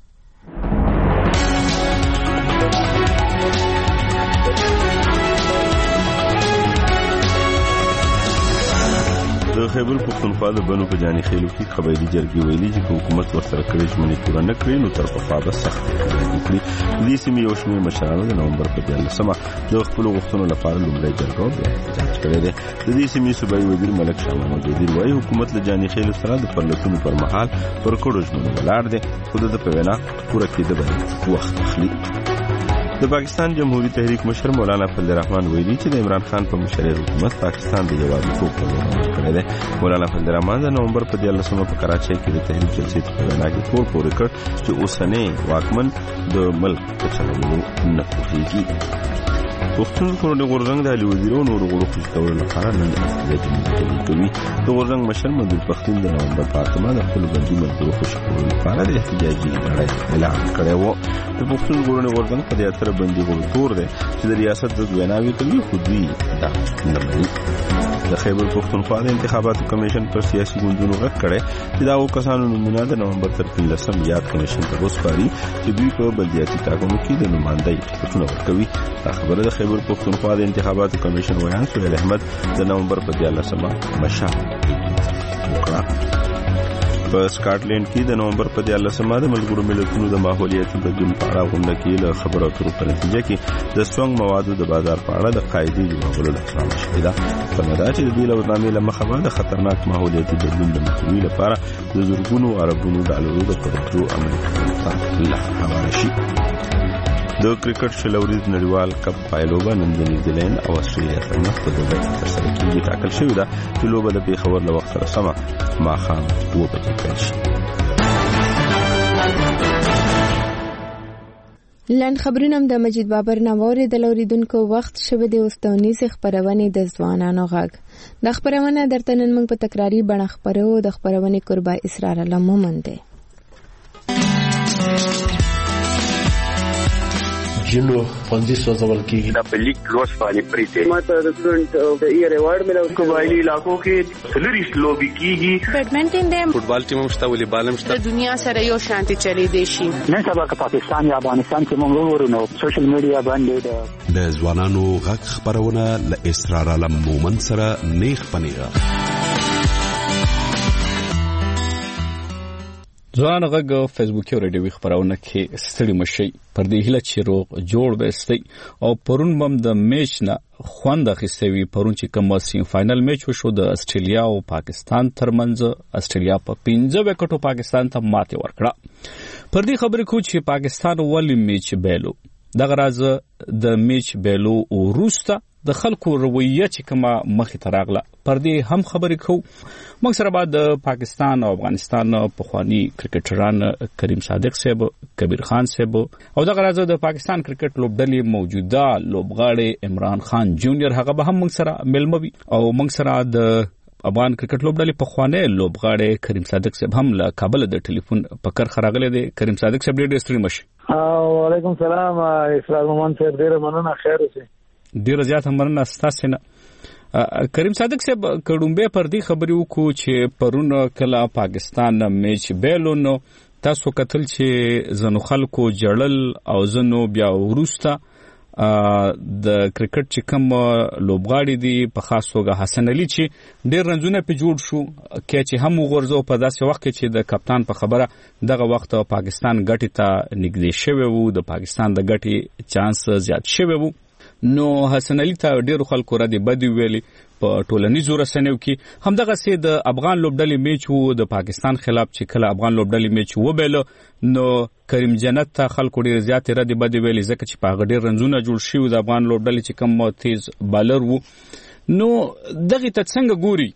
د خیبر پښتونخوا د بنو په جاني خېلو کې قبایلي جرګې ویلي چې حکومت ورسره کړې ژمنې پوره نه کړي نو تر پخوا به سخت اقدام وکړي. د دې سیمې یو شمېر مشرانو د نومبر په دیارلسمه د خپلو غوښتنو لپاره لومړی جرګه بیا احتجاج کړی دی. د دې سیمې صوبایي وزیر ملک شاه محمد وزیر وایي حکومت له جاني خېلو سره د پرلتونو پر مهال پر کړو ژمنو ولاړ دی، خو د په وینا پوره کېده به وخت اخلي. د پاکستان جمهوریت تحریک مشر مولانا فضل الرحمن ویلي چې د عمران خان په مشرۍ حکومت پاکستان د یوازیتوب په لور کړی دی. مولانا فضل الرحمن د نومبر په دیارلسمه په کراچۍ کې د تحریک جلسې په وینا کې تور پورې کړ چې اوسنی واکمن د ملک په چلولو نه پوهېږي. پښتون کورو د غورځنګ د علي وزیر او نورو غړو خوشي کولو لپاره نن احتجاج کوي. د غورځنګ مشر مندوب پښتون د نومبر په اتمه د خپل بندي ملګرو خوشي کولو لپاره د احتجاجي لړۍ اعلان کړی و. د پښتون کورو د غورځنګ په دیاتره بندي غړو تور دی چې د ریاست د ویناوي کوي، خو دوی دا نه مني. د خیبر پښتونخوا د انتخاباتو کمیشن پر سیاسي ګوندونو غږ کړی چې دا هغو کسانو نومونه د نومبر تر پنځلسم یاد کمیشن ته وسپاري چې دوی په بلدیاتي ټاکنو کې د نمایندګۍ ټکټونه ورکوي. دا خبره د خیبر پښتونخوا د انتخاباتو کمیشن ویان سهیل احمد د نومبر په دیارلسمه مشال وکړه. په سکاټلند کې د نومبر په دیارلسمه د ملګرو ملتونو د ماحولیاتي بدلون په اړه غونډه کې له خبرو اترو په نتیجه کې د سونګ موادو د بازار په اړه د قاعدې جوړولو لپاره شوې ده. سمه ده چې د دې له برنامې له مخه به د خطرناک ماحولیاتي بدلون د مخنیوي لپاره د زرګونو اربونو ډالرو د پروژو عملي کولو ته لاره هواره شي. د کرکټ شل ورځې نړیوال کپ پایلوبه نن د نیوزیلند او استرالیا ترمنځ په دوبۍ کې ترسره کېږي. ټاکل شوې ده چې لوبه د پېښور له وخت سره سمه ماښام اوه بجې پیل شي. لاند خبرونه هم د مجید بابر نه واورېدل. اوریدونکو وخت شوی د اوس د ونیسې خپرونې د ځوانانو غږ. د خپرونه درته نن موږ په تکراري بڼه خپرو. د خپرونې کوربه اسرار الله مومن دی. جنو خوندي سوځول کېږي. دا په لیک لوس باندې پریته ماته د سټوډنټ د ایئر ایوارډ ملو. قبایلی علاقو کې سلریس لوبي کېږي. بیډمنټن دی، فوټبال ټیم هم شته، والیبال هم شته. د دنیا سره یو شانتي چلی دی شي. نن سبا که پاکستان یا افغانستان کې موږ ورونو سوشل میډیا باندې د ځوانانو غږ خبرونه ل اسرار علم مومن سره نیخ پنیغه. ځوان غږ فیسبوک او ریډیو خبرونه کې ستړي مشي پر دې هله چې روغ جوړ وستي او پرون بم د میچ نه خوند اخیستوي. پرون چې کوم سیم فائنل میچ وشو د استرالیا او پاکستان ترمنځ، استرالیا په پنځه وکټو پاکستان ته ماته ورکړه. پر دې خبرې کو چې پاکستان ولې میچ بیلو. دغه راز د میچ بیلو وروسته د خلکو رویه چې کومه مخې ته راغله پر دې هم خبرې کوو. موږ سره بعد د پاکستان او افغانستان پخوانی کرکټران کریم صادق صاحب، کبیر خان صاحب او دغه راز د پاکستان کرکټ لوبډلې موجوده لوبغاړی عمران خان جونیئر هغه به هم موږ سره ملموي او موږ سره د افغان کرکټ لوبډلې پخوانی لوبغاړی کریم صادق صاحب هم له کابل د ټلیفون په کر خراغله دی. کریم صادق صاحب ډېر ستړي مشي. وعلیکم سلام اسرار مومن صاحب، ډېر مننه، خیر اوسئ. ډیر زیات مننه ستاسو نه. کریم صادق صاحب کډومبه پر دې خبرې وکړو چې پرون کله پاکستان میچ بیلونو تاسو کتل چې زنو خلکو جړل او زنو بیا وروسته د کرکټ چې کوم لوبغاړي دي په خاص توګه حسن علي چې ډیر رنځونه په جوړ شو کې چې هم وګورځو په داسې وخت کې چې د کپتان په خبره دغه وخت پاکستان ګټي ته نږدې شوی وو، د پاکستان د ګټي چانس زیات شوی وو. نو حسن علي ته ډیرو خلکو را دي بدی ویلي په ټولنیزو رسنیو کې همدغه سي د افغان لوبډلې میچ وو د پاکستان خلاف چې کله افغان لوبډلې میچ وبېل نو کریم جنت ته خلکو ډیر زیات رد بد ویلي ځکه چې په هغه ډیر رنزونه جوړ شي د افغان لوبډلې چې کم تیز بالر وو نو دغه ته څنګه ګوري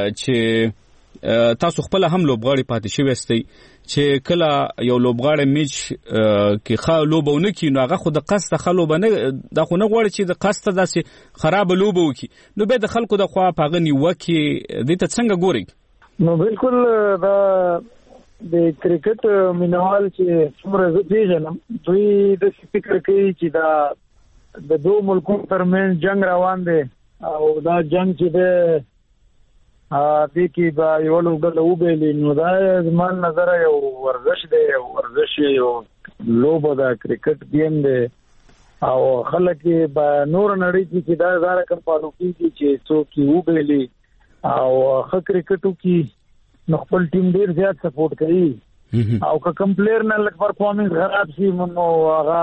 چې تاسو خپل هم لوبغاړي پاتې شوی استئ چې کله یو لوبغاړی میچ کې ښه لوبونه کوي نو هغه خو د قصد خلوبه نه دا خو نه غواړي چې د قصد داسې خراب لوبه وکړي نو به د خلکو د خوا په هغه نیوکې دې ته څنګه ګوري؟ نو بالکل دا د کرکټ مینوال چې څومره زه پیژنم دوی د فکر کوي چې دا د دوه ملکونو ترمنځ جنگ روان دی او دا جنگ چې دی دې کې به یو لوبډله وبېلي نو دا زما نظر یو ورزش دی یو ورزش یو لوبه ده کرکټ گیم دی او خلک به نور نړۍ کې چې دا دا رقم فالو کېږي چې څوک یې وبېلي او ښه کرکټ وکړي نو خپل ټیم ډېر زیات سپورټ کوي او که کوم پلیر نه لږ پرفارمنس خراب شي نو هغه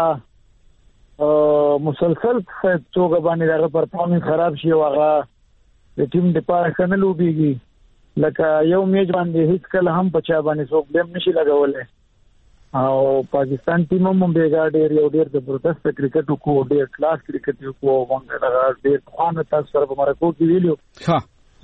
مسلسل څوک باندې هغه پرفارمنس خراب شي او هغه د ټیم د پاره کنه لوبيږي لکه یو میچ باندې هیڅ کله هم پچا باندې څوک بلم نشي لګولای او پاکستان ټیم هم بیګا ډېر یو ډېر زبردست کرکټ وکړو ډېر کلاس کرکټ وکړو مونږ دا ډېر خوانه تاسو سره په مرکو کې ویلو ها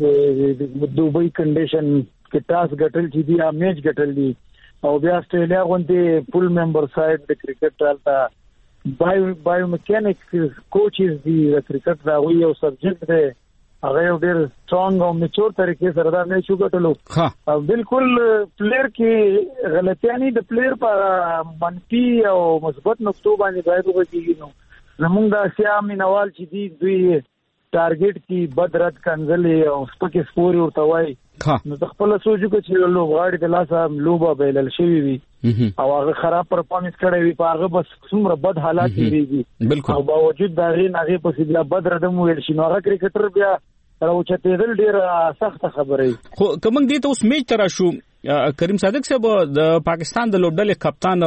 د دوبۍ کنډیشن کې تاسو ګټل چې دی میچ ګټل دي او بیا استرالیا غونډه فل ممبر سایډ د کرکټ تلتا بایو بایو میکانیک کوچز دی د کرکټ دا وی یو سبجیکټ دی هغه یو ډېر سترونګ او میچور طریقې سره دا نه شو ګټلو او بالکل پلیئر کې غلطیانی د پلیئر په منفي او مثبت نقطو باندې باید وګورئ نو زمونږ د اسیا مینوال چې دی دوی ټارګټ کې بد رد کنځلې او سپکې سپوري ورته وای نو د خپل سوچو چې لوبغاړي د لاسه لوبه بیلل شوی وي او هغه خراب پرفارمنس کړی وي په هغه بس څومره بد حالات دي او باوجود دا غي هغه په سیده بد ردم ویل شي نو هغه کرکټر بیا راوچتېدل ډېر سخت خبره خو کوم دې ته اوس میچ تر شو کریم صادق صاحب د پاکستان د لوبډلې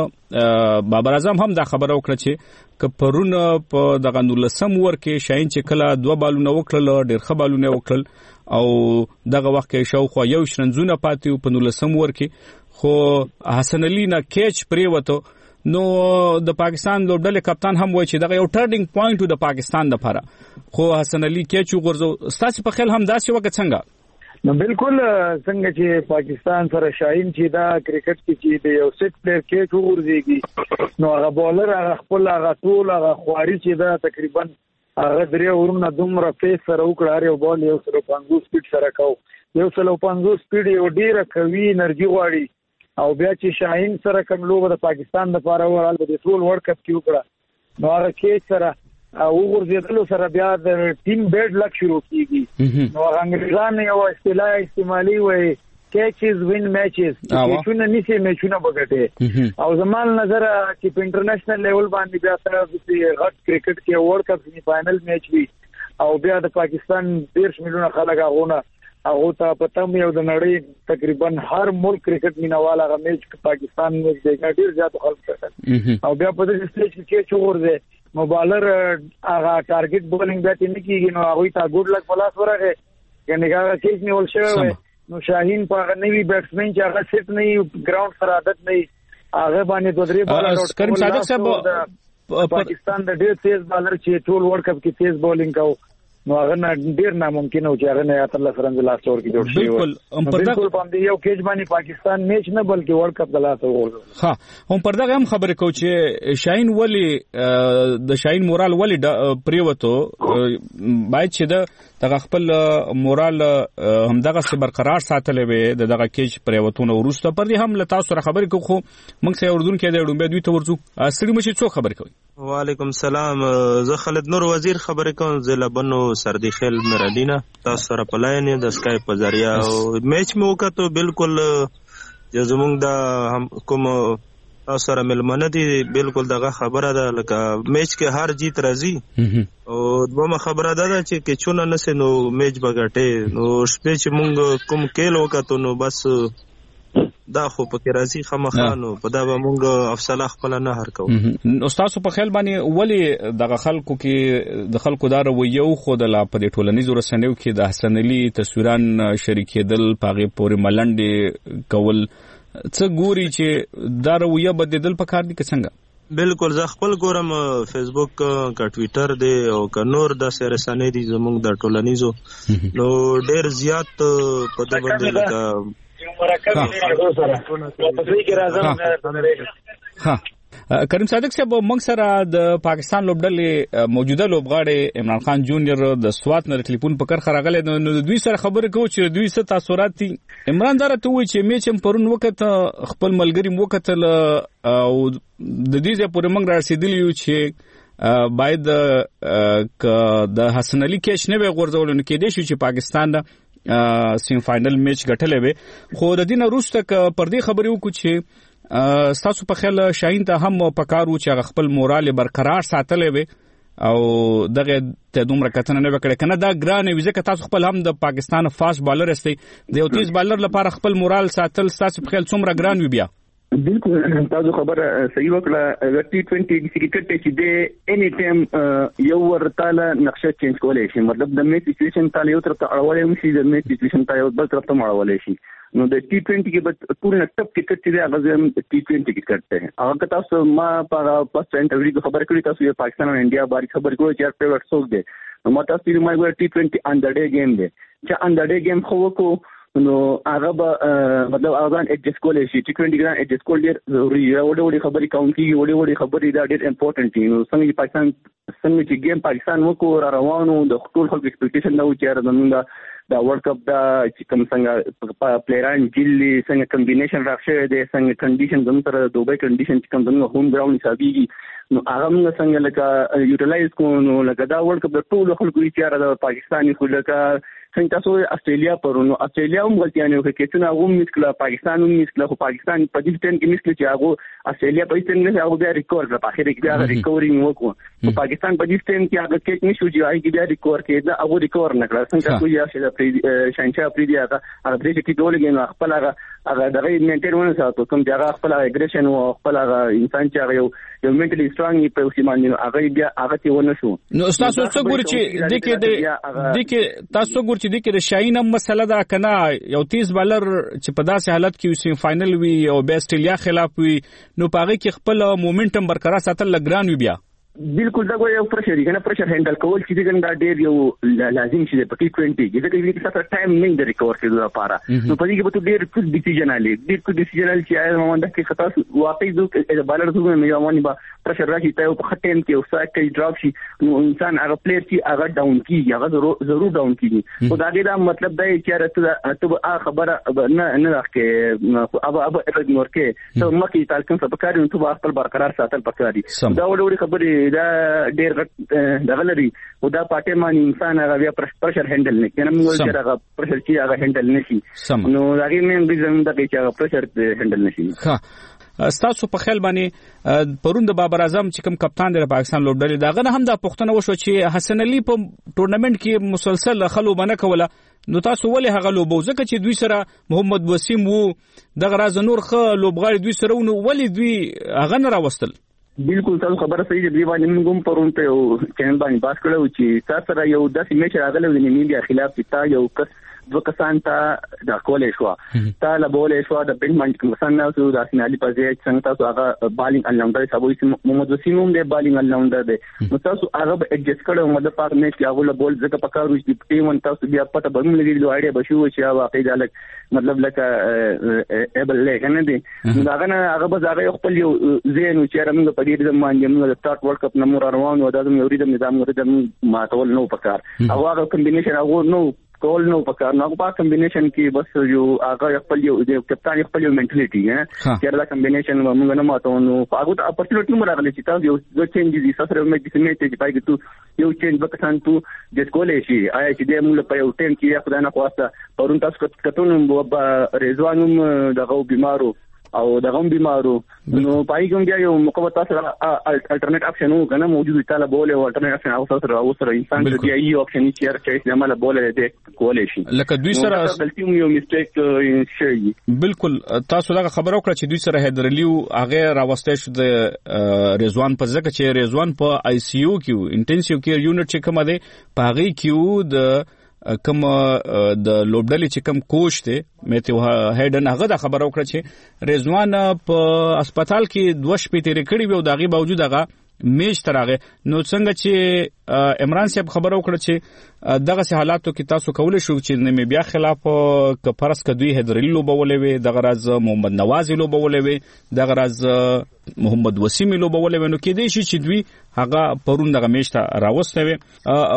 کپتان بابر اعظم هم دا خبره وکړه چې کپرونه په دغه نولسم ور کې شاین چې کله دوه بالونه وکړل ډېر ښه بالونه وکړل او دغه وخت کې شاوخوا یو شرنځونه پاتې په نولسم ور کې خو حسن علي نه کیچ پریوته نو د پاکستان لوبډلې کپتان هم وایي چې دغه یو ټرنینګ پوینټ و د پاکستان لپاره خو حسن علي کیچ وګرځو ستاسو په خیال هم داسې وکړه څنګه؟ نو بالکل څنګه چې پاکستان سره شاهین چې دا کرکټ کې چې د یو سیټ پلیئر کیچ وګرځيږي نو هغه بولر هغه خپل هغه ټول هغه خواري چې دا تقریبا هغه درې ورونه دومره پیس سره وکړ یو بال یو سره پنځوس سپیډ سره کو یو سره پنځوس سپیډ یو ډیره قوي انرژي غواړي او بیا چې شاهین سره کوم لوبه د پاکستان لپاره ورال د ټول ورلد کپ کې وکړه نو هغه کې سره او ورزيدلو سره بیا د ټیم بیډ لک شروع کیږي نو انګریزان یو اصطلاح استعمالي وي کیچز وین میچز چې نشي میچونه بغټه او زمال نظر چې په انټرنیشنل لیول باندې بیا سره د غټ کرکټ کې ورلد کپ سیمی فائنل میچ وی او بیا د پاکستان ډیر شمیرونه خلک هغه هغه ته پته مې یو د نړۍ تقریبا هر ملک کرکټ مینوال هغه میچ پاکستان میچ دی ډیر زیات خلک کړل او بیا په دې سټیج کې چې ورځي نو بالر هغه ټارګټ بولینګ به تنه کیږي نو هغه ته ګډ لک پلاس ورغه یعنی هغه کیچ نیول شوی نو شاهین په نوی بیټسمن چې هغه سیټ نه ګراوند سره عادت نه هغه باندې دوه درې بال اؤټ کریم صادق صاحب پاکستان د ډېر تیز بالر چې ټول ورلد کپ کې تیز بولینګ کاو نو هغه ډیر ناممکن او چې هغه نه اتل فرنز لاست اور کې جوړ شي بالکل بالکل باندې یو کېج باندې پاکستان میچ نه بلکې ورلد کپ د لاست اور ها هم پر دغه هم خبرې کو چې شاهین ولی د شاهین مورال ولی پریوتو باید چې د دغه خپل مورال هم دغه څه برقرار ساتلې وي دغه کېج پریوتونه ورسته پر دې هم له تاسو سره خبرې کو خو موږ سره اردن کې د ډومبه دوی ته ورځو سړي مشي څو خبرې کوي وعلیکم السلام زه خالد نور وزیر خبرې کوم زلبنو سردی خیل مرالینا تاسو سره په لاین د اسکایپ په ذریعہ او میچ مو وکړو بالکل زمونږ د کوم تاسو سره ملمنه دي بالکل دغه خبره ده لکه میچ کې هر جیت راځي او دومره خبره ده چې کې چونه نسې نو میچ بغټې نو شپې چې مونږ کوم کېل وکړو نو بس دا خو پکې راځي خامخانو په دا به مونږ افصله خپل نه هر کوو. نو تاسو په خیال باندې ولې دغه خلکو کې د خلکو دا رویه خو د لا په ټولنیزو رسنیو کې د حسن علي تصویران شریکېدل پاغه پورې ملنډې کول څه ګوري چې دا رویه بدیدل پکار دي که څنګه؟ بالکل زه خپل ګورم فیسبوک کا ټویټر دی او کا نور د سرسانې دي زموږ د ټولنیزو نو ډېر زیات په دې باندې لکه ها کریم صادق صاحب موږ سره د پاکستان لوبډلې موجوده لوبغاړي عمران خان جونیئر د سوات نه ټلیفون په کار خراغله نو دوی سره خبرې کوو چې دوی څه تاثیرات دي. عمران دره ته وایي چې میچ هم پرون وخت خپل ملګری مو وکتل او د دې ځای پورې موږ رسیدلی یو چې باید د حسن علي کېش نه وي غورځول نو کې دي چې پاکستان د سیم فائنل میچ ګټلې وي خو د دې نه وروسته پر دې خبرې وکړو چې تاسو په خیال شاهین ته هم پکارو چې خپل مورال برقرار ساتلې وي او دغه ته دومره کتنه نه وکړي کنه دا ګرانه وي ځکه تاسو خپل هم د پاکستان فاست بالر استي د یو تیز بالر لپاره خپل مورال ساتل تاسو په خیال څومره ګران وي بیا؟ بالکل تاسو خبره صحیح وکړه ټي ټوئنټي د کرکټ چې د اني ټایم یو ورتاله نقشه چینج کولای شي مطلب د میچ سچويشن تاله یو طرف ته اړولې شي د میچ سچويشن تاله یو بل طرف ته اړولې شي نو د ټي ټوئنټي کې به پوره ټپ کرکټ چې هغه ټي ټوئنټي کې کرتے ہیں هغه تاسو ما په پاس انټرویو کې خبر کړی تاسو پاکستان او انډیا بارے خبر کوی چې فیورټ څوک دی نو ما تاسو یې ما ټي ټوئنټي ان د ډے گیم دی چې ان د ډے گیم خو وکړو نو هغه به مطلب هغه اډجسټ کولای شي ټي ټوئنټي ګران اډجسټ کول ډیر ضروري دی وړي وړي خبرې کوم کی وړي وړي خبرې دا ډیر امپورټنت دي نو څنګه پاکستان څنګه چې گیم پاکستان وکړو روانو د ټول خلکو ایکسپیکټیشن دا و چې زمونږ دا ورلد کپ دا چې کوم څنګه پلیران جلی څنګه کمبینیشن راښه دي څنګه کنډیشن زموږ سره دوبه کنډیشن چې کوم زموږ هوم ګراوند حسابيږي نو هغه موږ څنګه لکه یوټیلایز کوو نو لکه دا ورلد کپ د ټول خلکو چې را د پاکستاني خو لکه څنګه تاسو استرالیا پرونو استرالیا هم غلطیانه وکړي چې څنګه هغه مسکله پاکستان هم مسکله خو پاکستان په دې ټیم کې مسکله چې هغه استرالیا په دې ټیم کې هغه بیا ریکورډ په اخر کې بیا ریکورینګ وکړو په پاکستان په دې ټیم کې هغه کې نشو چې هغه بیا ریکورډ کړي دا هغه ریکورډ نه کړل څنګه کوی یا چې شانچا پریدي هغه هغه دې کې ډول کې خپل هغه هغه دغه مینټین ونه ساتو کوم چې هغه خپل اګریشن او خپل هغه انسان چې هغه یو یو منټلی سترونګ په سیمانه هغه بیا هغه ته ونه شو نو تاسو څه ګورئ چې د کې د د کې تاسو ګورئ چې د کې د شاهین مسله دا کنه یو تیز بالر چې په داسې حالت کې سیم فائنل وي او به استرالیا خلاف وي نو پاغه کې خپل مومنټم برقرار ساتل لګران وي بیا بالکل دا یو پرشر دی کنه پرشر هندل کول چې څنګه دا ډیر یو لازم شي په ټي ټوئنټي کې ځکه چې تاسو ټایم نه د ریکور کېدو لپاره نو په دې کې به ډیر کوم ډیسیژن علي ډیر کوم ډیسیژن علي چې آیا موږ د کې خطا واقعي د بالر زوګو نه یو باندې با پرشر راځي ته په خټین کې او ساک کې ډراپ شي نو انسان هغه پلیئر چې هغه ډاون کیږي هغه ضرور ډاون کیږي خو دا دا مطلب دی چې راته ته خبره نه نه راکې اب اب اګنور کې ته مکه تاسو کوم څه پکاري نو ته خپل برقرار ساتل پکاري دا وړي خبره دا ډیر دغه لري او دا پاتې مانی انسان هغه بیا پرشر هندل نه کنه موږ چې هغه پرشر چې هغه هندل نشي نو هغه مې ریزن دا چې هغه پرشر هندل نشي. ها تاسو په خیال باندې پرون د بابر اعظم چې کوم کپتان دی پاکستان لوبډلې داغه نه هم دا پښتنه وشو چې حسن علي په ټورنمنت کې مسلسل خلو باندې کوله نو تاسو ولې هغه لوبو ځکه چې دوی سره محمد وسیم وو دغه راز نور خ لوبغاړي دوی سره نو ولې دوی هغه نه راوستل؟ بالکل تاسو خبره صحیح دی باندې موږ هم پرون ته یو چینل باندې باس کړو چې تاسو سره یو داسې میچ راغلی و د نیمینډیا خلاف چې تا یو کس دوه کسان ته د کولې شو تا له بولې شو د بین باندې کوم څنګه نو د اسنالي په ځای څنګه تاسو هغه بالینګ الراوندر سبوي محمد وسیم هم د بالینګ الراوندر دی نو تاسو هغه اډجسټ کړو مده پاک میچ کې هغه له بول ځکه پکارو چې ټیم تاسو بیا پته به موږ لګیدو اړه بشو چې واقعي دالک مطلب لکه ایبل لګنه دي دا نه هغه به هغه خپل یو زین چې موږ په دې زمانه موږ د سٹارټ ورلد کپ نمبر روان و دا موږ یو ریدم نظام ورته ما ټول نو پکار هغه کمبینیشن هغه نو کول نو پکار نو په کمبینیشن کې بس یو هغه خپل یو د کپتان خپل یو منټالیټي ہے چې دا کمبینیشن موږ نه ماتو نو هغه اپورچونټی موږ راغلی چې تاسو یو د چینج دي سره موږ د سیمې ته پای کې تو یو چینج وکړان تو د کولې شي آیا چې د موږ په یو ټیم کې خدای نه خواسته پرون تاسو کتون رضوانم دغه بیمارو او د غم بیمارو نو پای کوم بیا یو مقوته سره الټرنیټ اپشن وو کنه موجود تعالی بوله او الټرنیټ اپشن او سره او سره انسان چې بیا یو اپشن چې چا استعمال بوله دې کولای شي لکه دوی سره غلطي یو میسټیک شي. بالکل تاسو دا خبر او کړ چې دوی سره هدرلیو هغه راوسته شو د رضوان په ځکه چې رضوان په آی سی یو کې انټنسیو کیر یونټ چې کوم دی په هغه کې د کوم د لوبډلې چې کوم کوچ دی میته هیډن هغه دا خبر او کړ چې رضوان په هسپتال کې دوه شپې تیرې کړې وي او دغه باوجود هغه میش ترغه نو څنګه چې عمران صاحب خبر او کړ چې دغه سه حالاتو کې تاسو کولای شو چې نمې بیا خلاف ک پرس کدوی هدرلی لوبولې وي دغه راز محمد نواز لوبولې وي دغه راز محمد وسیم لوبولې وي نو کې دې شي چې دوی هغه پرون دغه میش ته راوستي وي.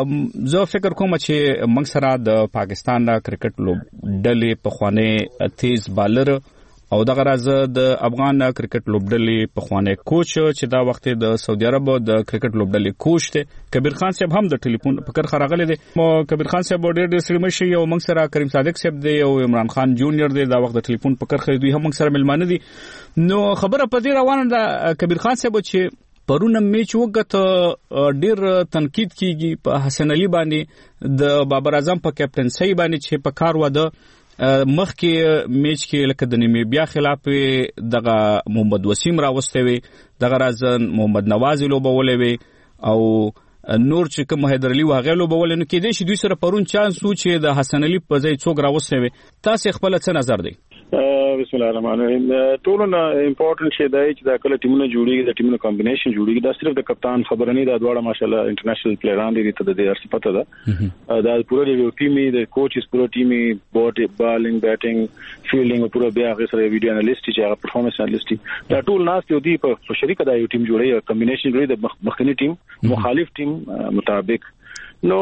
زه فکر کوم چې موږ سره د پاکستان د کرکټ لوبډلې په خوانه تیز بالر او دغه راز د افغان کرکټ لوبډلې په خوانه کوچ چې دا وخت د سعودي عرب د کرکټ لوبډلې کوچ ته کبیر خان صاحب هم د ټلیفون په کر خراغله دي. کبیر خان صاحب ډېر ډېر سره مشي او موږ سره کریم صادق صاحب دی او عمران خان جونیئر دی دا وخت د ټلیفون په کر خې دوی هم موږ سره ملمانه دي. نو خبره په دې روانه ده کبیر خان صاحب چې پرونه میچ وګت ډیر تنقید کیږي په حسن علي باندې د بابر اعظم په کیپټنسي باندې چې په کار وده مخ کې میچ کې لکه د نیمبیا خلاف دغه محمد وسیم راوسته وي دغه راز محمد نواز لوبولې وي او نور چې کوم حیدر علي واغې لوبولې نو کې دې شي دوی سره پرون چانس و چې د حسن علي په ځای څوک راوسته وي. تاسو خپل څه نظر دی؟ بسم الله الرحمن الرحیم. ټولنه امپورټنت شی دی چې دا کله ټیمونه جوړیږي د ټیمونو کمبینیشن جوړیږي دا صرف د کپتان خبره نه دا دواړه ماشاءالله انټرنیشنل پلیئران دي ته د دې ارث پته ده دا پوره یو ټیمي د کوچز پوره ټیمي بوت بالینګ بیټینګ فیلډینګ پوره بیا هغه سره ویډیو انالیست چې هغه پرفارمنس انالیست دا ټول ناس یو دی په شریک دا یو ټیم جوړي کمبینیشن جوړي د مخکنی ټیم مخالف ټیم مطابق نو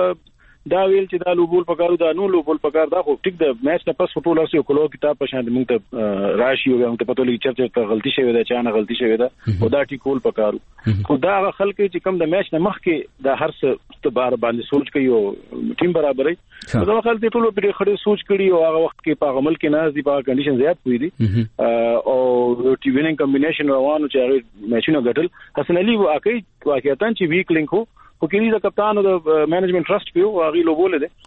دا ویل چې دا لوبول پکارو دا نو لوبول پکار دا خو ټیک د میچ نه پس فوټبال اوسه کولو کتاب په شان موږ ته راشي او موږ ته پته لګی چې ته غلطي شوی دا چانه غلطي شوی دا او دا ټیکول پکارو خو دا خلک چې کم د میچ نه مخ کې دا هر څه تبار باندې سوچ کوي او ټیم برابرې دا خلک ټول په خړې سوچ کړي او هغه وخت کې په عمل کې نه دي په کنډیشن زیات پوي دي او ټي وینینګ کمبینیشن روانو چې هغه میچونه ګټل حسن علي واقعي واقعیت چې ویک لینک هو خو کې د کپتان او د مینجمنت ټرست پیو هغه لوبول دي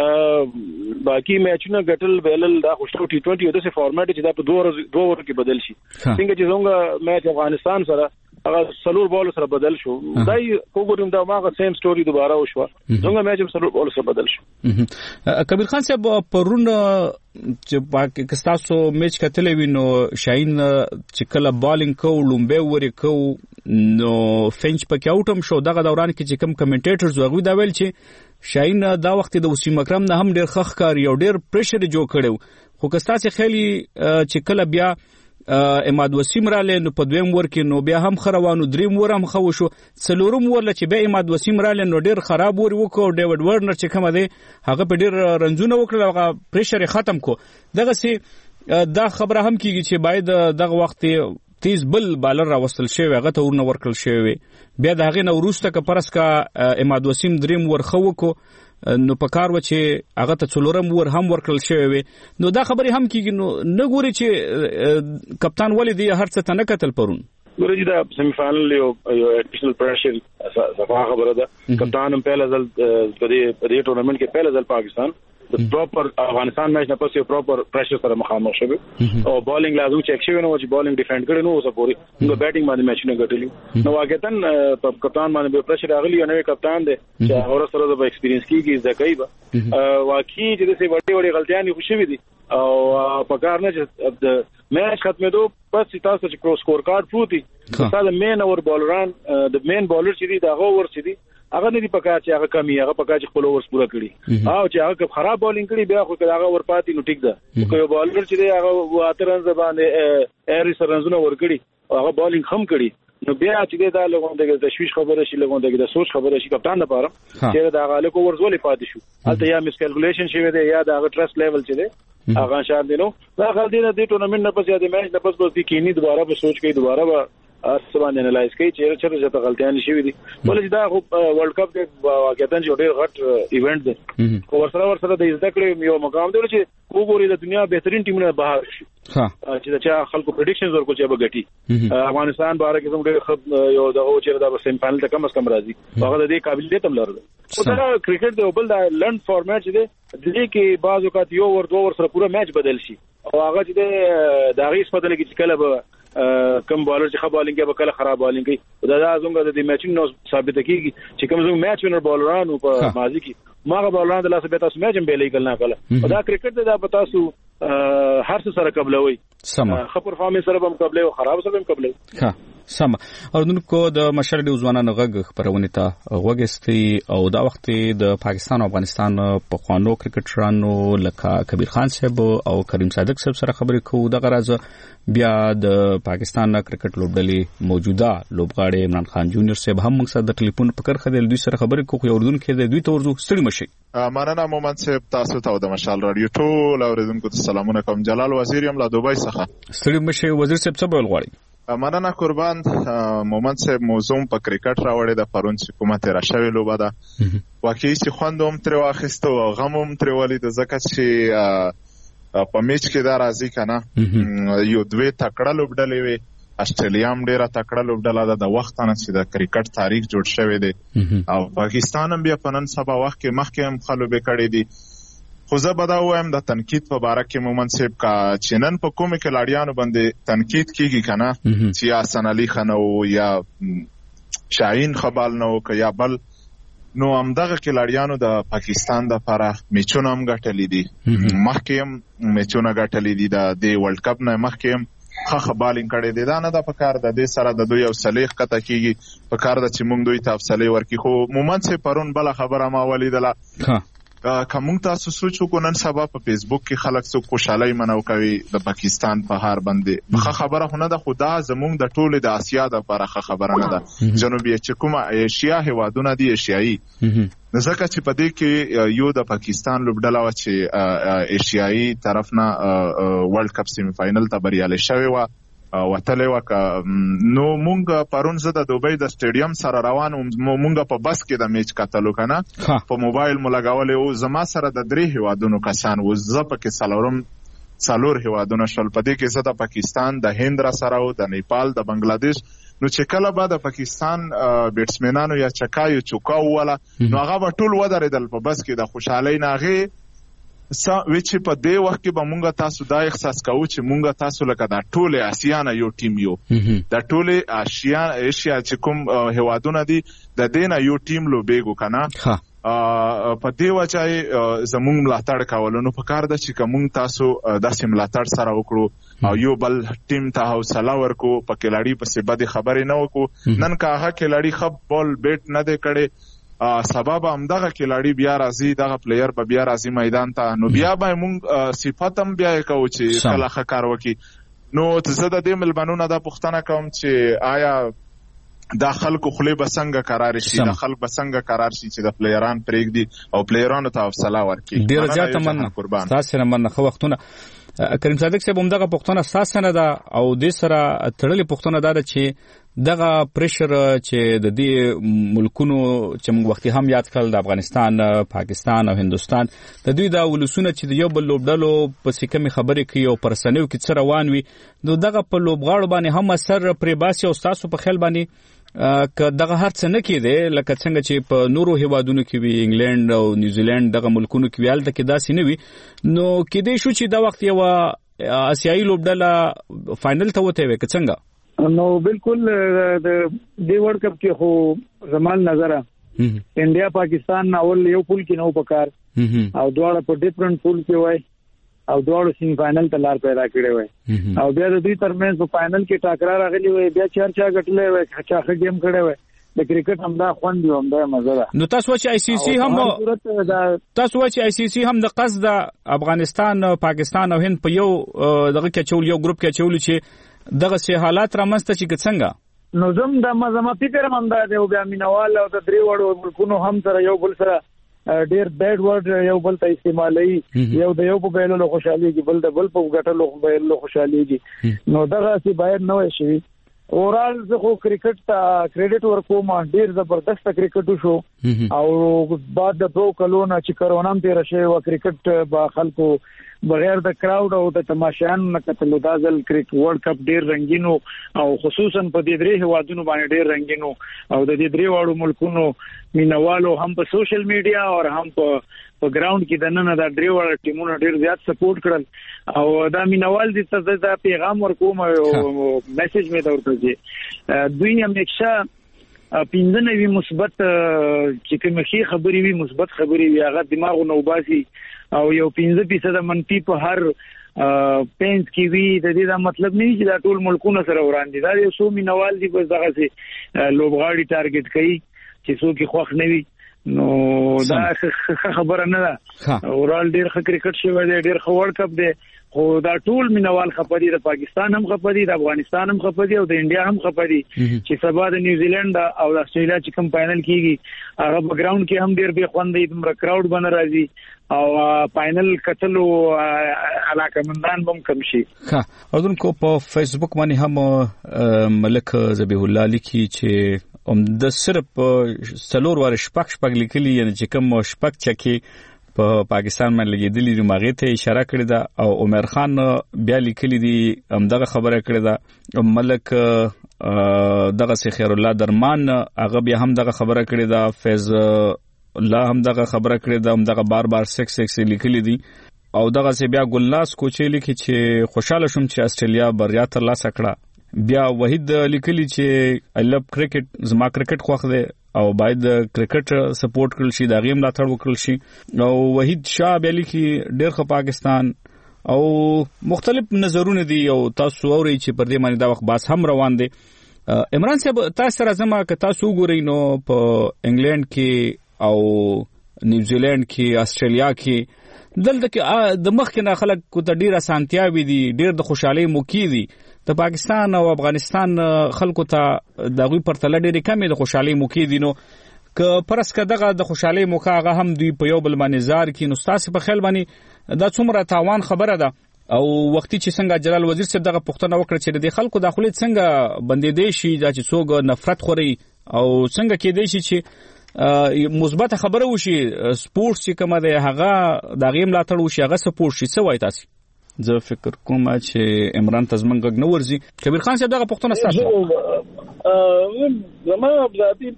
باقي میچونه ګټل ویلل دا خوشو ټي ټوئنټي د څه فارمټ چې دا په دوه دوه ور کې بدل شي څنګه چې څنګه میچ افغانستان سره هغه سلور بال سره بدل شو دای وګورم دا ماغه سیم سټوري دوباره وشو څنګه میچ سلور بال سره بدل شو. کبیر خان صاحب پرون چې پاکستانو میچ کتلې وینو شاهین چې کله بالینګ کو لومبه وری کو نو فینچ پکې اوټم شو دغه دوران کې چې کوم کمنټیټرز وغوي دا ویل چې شاهین دا وخت د وسیم اکرم نه هم ډیر خخ کار یو ډیر پریشر جوړ کړو خو کستا چې خېلی چې کله بیا اماد وسیم را لنو په دویم ور کې نو بیا هم خروانو دریم ور هم خو شو څلورم ور لچ به اماد وسیم را لنو ډیر خراب ور وکړو ډیوډ ورنر چې کوم دی هغه په ډیر رنځونه وکړل هغه پریشر ختم کو دغه سي دا خبره هم کیږي چې باید دغه وخت تیز بل بالر راوستل شوی هغه ته ورنه ورکل شوی بیا د هغه نو وروسته ک پرس کا اماد وسیم دریم ور خو کو نو په کار و چې هغه ته څلورم ور هم ورکل شوی وي نو دا خبره هم کیږي نو نه ګوري چې کپتان ولې دی هر څه تنه کتل پرون ګوري دا سیمی فائنل یو یو ایډیشنل پریشر صفه خبره ده کپتان هم پهلا ځل په دې ټورنمنت کې پهلا ځل پاکستان د پراپر افغانستان میچ نه پس یو پراپر پریشر سره مخامخ شوی او بالینګ لازم چک شوی نو چې بالینګ ډیفند کړي نو اوسه پوری نو بیټینګ باندې میچ نه ګټلی نو واقعتن په کپتان باندې به پریشر راغلی نو کپتان دی چې اور سره د ایکسپیرینس کیږي ځکه به واقعي چې د څه وړي وړي غلطیاں خو شوي دي او په کار نه چې د میچ ختمېدو پس تاسو چې کروس سکور کارت پروتي دا د مین اور بالران د مین بالر چې دی دا غوور چې دی هغه نه دی پکا چې هغه کمی هغه پکا چې خپل اورس پورا کړي او چې هغه خراب بالینګ کړي بیا خو هغه ور پاتې نو ټیک ده خو یو بالر چې دی هغه اترن زبانه ایر سرنزونه ور کړي هغه بالینګ هم کړي نو بیا چې دا لګون د تشویش خبره شي لګون د سوچ خبره شي کپتان لپاره چې دا هغه له ورز ولې پاتې شو البته یا مس کیلکولیشن شوی دی یا دا هغه ټرست لیول چې دی هغه شان دی نو دا غلطی نه دی ټورنمنت نه پس یا د میچ نه پس به کینی دوباره به سوچ کوي دوباره به سبان انالایز کوي چې چیرې څه غلطیان شوي دي ولې دا ورلد کپ د واقعیت یو ډېر غټ ایونت دی او ورسره ورسره د زده کړې یو مقام دی چې وګوري د دنیا بهترین ټیمونه بهر شي چې دا خلکو پریډکشنز ورکو چې به ګټي افغانستان باره کې زموږ ډېر یو د او چې دا سیمی فائنل ته کم از کم راځي هغه د دې قابلیت هم لري او دا کرکټ دی بل دا لند فارمیټ چې دی د دې کې بعض وخت یو ور دوه ور سره پوره میچ بدل شي او هغه چې د هغه څه بدل کې چې کله به کم بالر چې خراب بالینګ به کله خراب بالینګ کوي دا د زموږ د میچینګ نو ثابت کیږي چې کوم زموږ میچ وینر بالرانو په ماضي کې ماغه بالران د لاسه به تاسو میچ هم به لیکل نه کله دا کرکټ دا په تاسو هر څه سره قبلوي سم خو پرفارمنس سره هم قبلوي او خراب سره هم قبلوي ها سم اوردونکو د مشر د ځوانانو غږ خبرونه ته وګستي او دا وخت د پاکستان او افغانستان په خوانو کرکټرانو لکه کبیر خان صاحب او کریم صادق صاحب سره خبرې کوو د غرض بیا د پاکستان کرکټ لوبډلې موجوده لوبغاړي عمران خان جونیور صاحب هم موږ سره د ټلیفون په کار خدل دوی سره خبرې کوو اوردونکو د دوی تورزو ستړي مشي مننه مومن صاحب تاسو ته د مشال رادیو ټول اوریدونکو ته سلامونه کوم جلال وزیر یم له دوبۍ څخه ستړي مشي وزیر صاحب څه بول غواړي مننه قربان مومن صاحب موضوع په کرکټ راوړی د پرون حکومت را شوی لوبه ده واقعي چې خوندوم تر واخیستو او غموم تر ولید ځکه چې په میچ کې دا راځي کنه یو دوی تکړه لوبډلې وي استرالیا هم ډیره تکړه لوبډله ده د وخت نه چې د کرکټ تاریخ جوړ شوی دی او پاکستان هم بیا په نن سبا وخت کې مخکې هم خلوبې کړې دي خو زه به دا وایم د تنقید په باره کې مومن صاحب کا چې نن په کومې کلاړیانو باندې تنقید کیږي کنه چې یا حسن علي خان او یا شاهین خبال نو که یا بل نو همدغه کلاړیانو د پاکستان د لپاره میچونه هم ګټلي دي مخکې هم میچونه ګټلي دي د دې ورلد کپ نه مخکې هم ښه بالینګ کړی دی دا نه ده پکار د دې سره د دوی یو صلیح قطع کیږي پکار ده چې موږ دوی ته افصلې ورکړي خو مومن صاحب پرون بله خبره ما ولیدله کوم تاسو سوچ وکړو نن سبا په فیسبوک کې خلک څو خوشالۍ منو کوي د پاکستان په هار باندې ښه خبره خو نه ده خو دا زموږ د ټولې د اسیا د لپاره ښه خبره نه ده جنوبي چې کومه ایشیا هیوادونه دي ایشیایي ځکه چې په دې کې یو د پاکستان لوبډله وه چې ایشیایي طرف نه ورلد کپ سیمی فاینل ته بریالۍ شوې وه وتلې وه نو مونږ پرون زه د دوبۍ د سټیډیم سره روان وم مونږ په بس کې د میچ کتلو کنه په موبایل مو لګولې و زما سره د درې هیوادونو کسان و زه پکې څلورم څلور هیوادونه شول په دې کې زه د پاکستان د هند را سره و د نیپال د بنگلادیش نو چې کله به د پاکستان بیټسمنانو یا چکایو چوکاو ولا نو هغه به ټول ودرېدل په بس کې د خوشحالۍ نه هغې سا چې په دې وخت کې به مونږ تاسو دا احساس کوو چې مونږ تاسو لکه دا ټول آسیا نه یو ټیم یو دا ټول آسیا ایشیا چې کوم هیوادونه دي د دې نه یو ټیم لوبېږو کنه په دې وجه زمونږ ملاتړ کولو نو پکار ده چې کوم تاسو داسې ملاتړ سره وکړو او یو بل ټیم ته حوصله ورکو په کلاړي په سبب خبرې نه وکړو نن که هغه کلاړي خپ بال بیټ نه دی کړي سبب همدغه کلاړي بیا راځي دغه پلیر په بیا راځي میدان ته نو بیا به مونږ صفات هم بیا کوو چې کله ښه کار وکړي نو زه د دې ملمنونه دا پوښتنه کوم چې آیا دا خلکو خولې به څنګه قرار شي دا خلک به څنګه قرار شي چې د پلیران پرېږدي او پلیرانو ته حوصله ورکړي ډېره زیاته مننه تاسو نه مننه ښه وختونه کریم صادق صاحب همدغه پوښتنه ستاسو نه ده او دې سره تړلې پوښتنه دا ده چې دغه پریشر چې د دې ملکونو چې موږ وختي هم یاد کړل د افغانستان پاکستان او هندوستان د دوی د ولسونه چې د یو بل لوبډلو په سکمې خبرې کوي او پرسنیو کې څه روان وي نو دغه په لوبغاړو باندې هم اثر پرې باسي او ستاسو په خیال باندې که دغه هر څه نه کېدی لکه څنګه چې په نورو هیوادونو کې وي انګلند او نیوزیلند دغه ملکونو کې وي هلته کې داسې نه وي نو کېدی شو چې دا وخت یوه اسیایي لوبډله فاینل ته وتې وي که څنګه نو بالکل د دې ورلد کپ کې خو زمان نظره انډیا پاکستان اول یو پول کې نو پکار او دواړه په ډیفرنٹ پول کې وای او دواړو سیمی فائنل ته لار پیدا کړې وای او بیا د دوی ترمنځ په فائنل کې ټاکرا راغلی وای بیا چار چا غټلې وای چا ښه گیم کړی وای د کرکټ هم دا خوند دی هم دا مزه ده نو تاسو چې آی سی سی هم تاسو چې آی سی سی هم د قصد افغانستان پاکستان او هند په یو دغه کې چول یو ګروپ کې چول چې دغه سه حالات رامنځته چې څنګه نو زم د مزما فکر هم دا دی او بیا مینوال او د درې وړو ملکونو هم سره یو بل سره ډیر بیډ ورډ یو بل ته استعمالي یو د یو په بیلو خوشحالي کې بل د بل په ګټلو بیلو خوشحالي کې نو دغه سي باید نه وي شي اورال زه خو کرکټ ته کریډټ ورکوم ډیر زبردست کرکټ شو او بعد د دوه کلونو چې کرونا هم تیر شوی و کرکټ با خلکو بغیر د کراود او د تماشایانو نه کتل دا ځل کرکټ ورلد کپ ډیر رنگینو او خصوصا په دې درې هوادونو باندې ډیر رنگینو او د دې درې واړو ملکونو مینوالو هم په سوشل میډیا او هم په په ګراوند کې د نن د درې واړو ټیمونو ډیر زیات سپورټ کړل او دا مینوال دي ته دا پیغام ورکوم او میسج مې دا ورته دوی همیشه پینځه نوي مثبت چې کومه شي خبري وي مثبت خبري وي هغه دماغ نو باسي او یو پینځه فیصد منفي په هر پینځ کې وی د دې دا مطلب نه چې دا ټول ملکونه سره وړاندې دا یو څو مینوال دي بس دغه سي لوبغاړي ټارګټ کوي چې څوک خوښ نه وي نو دا خبره نه ده اورال ډیر ښه کرکټ شوی دی ډیر ښه ورلد کپ دی خو دا ټول مینوال خپدي د پاکستان هم خپدي د افغانستان هم خپدي او د انډیا هم خپدي چې سبا د نیوزیلند او د استرالیا چې کوم فائنل کیږي هغه په ګراوند کې هم ډیر به خوند دی د کراود باندې راځي او فائنل کتلو علاقمندان بم کم شي ها اذن کو په فیسبوک باندې هم ملک ذبیح الله لیکي چې ام د صرف سلور وار شپک شپک لیکلي یعنی چې کوم شپک چکی په پاکستان باندې لګیدلې د ماغې ته اشاره کړې ده او عمر خان بیا لیکلي دي همدغه خبره کړې ده ملک دغه سي خیر الله درمان هغه بیا هم دغه خبره کړې ده فیض الله هم دغه خبره کړې ده همدغه بار بار سکس سکس لیکلي دي او دغه سي بیا ګلناس کوچې لیکي چې خوشاله شوم چې استرالیا بریا تر لاسه کړه بیا وحید لیکلي چې آی لوف کرکټ زما کرکټ خوښ دی او باید کرکټ سپورټ کړل شي دا غیم ملاتړ وکړل شي او وحید شاه بیا لیکي ډېر ښه پاکستان او مختلف نظرونه دي او تاسو اورئ چې پر دې باندې دا وخت بحث هم روان دی عمران صاحب تاسو سره زما که تاسو وګورئ نو په انګلند کې او نیوزیلند کې استرالیا کې دلته کې د مخکې نه خلک ته ډېر اسانتیاوي دي ډېر د خوشحالۍ موقع دي د پاکستان او افغانستان خلکو ته دغه پرتله ډېرې کمې د خوشحالۍ موقع دي نو که پرس که دغه د خوشحالۍ موقع هغه هم دوی په یو بل باندې زار کې نو ستاسو په خیال باندې دا څومره تاوان خبره ده او وختي چې څنګه جلال وزیر صاحب دغه پوښتنه وکړه چې د خلکو داخلي څنګه بندیدې شي دا چې څوک نفرت خوري او څنګه کېدې شي چې مثبت خبره وشي سپورټ چې کومه ده هغه د غیم ملاتړ وشي هغه سپورټ شي څه وایي تاسو زه فکر کوم چې عمران تزمن غږ نه ورزي کبیر خان صاحب دغه پوښتنه ستاسو زما ذاتي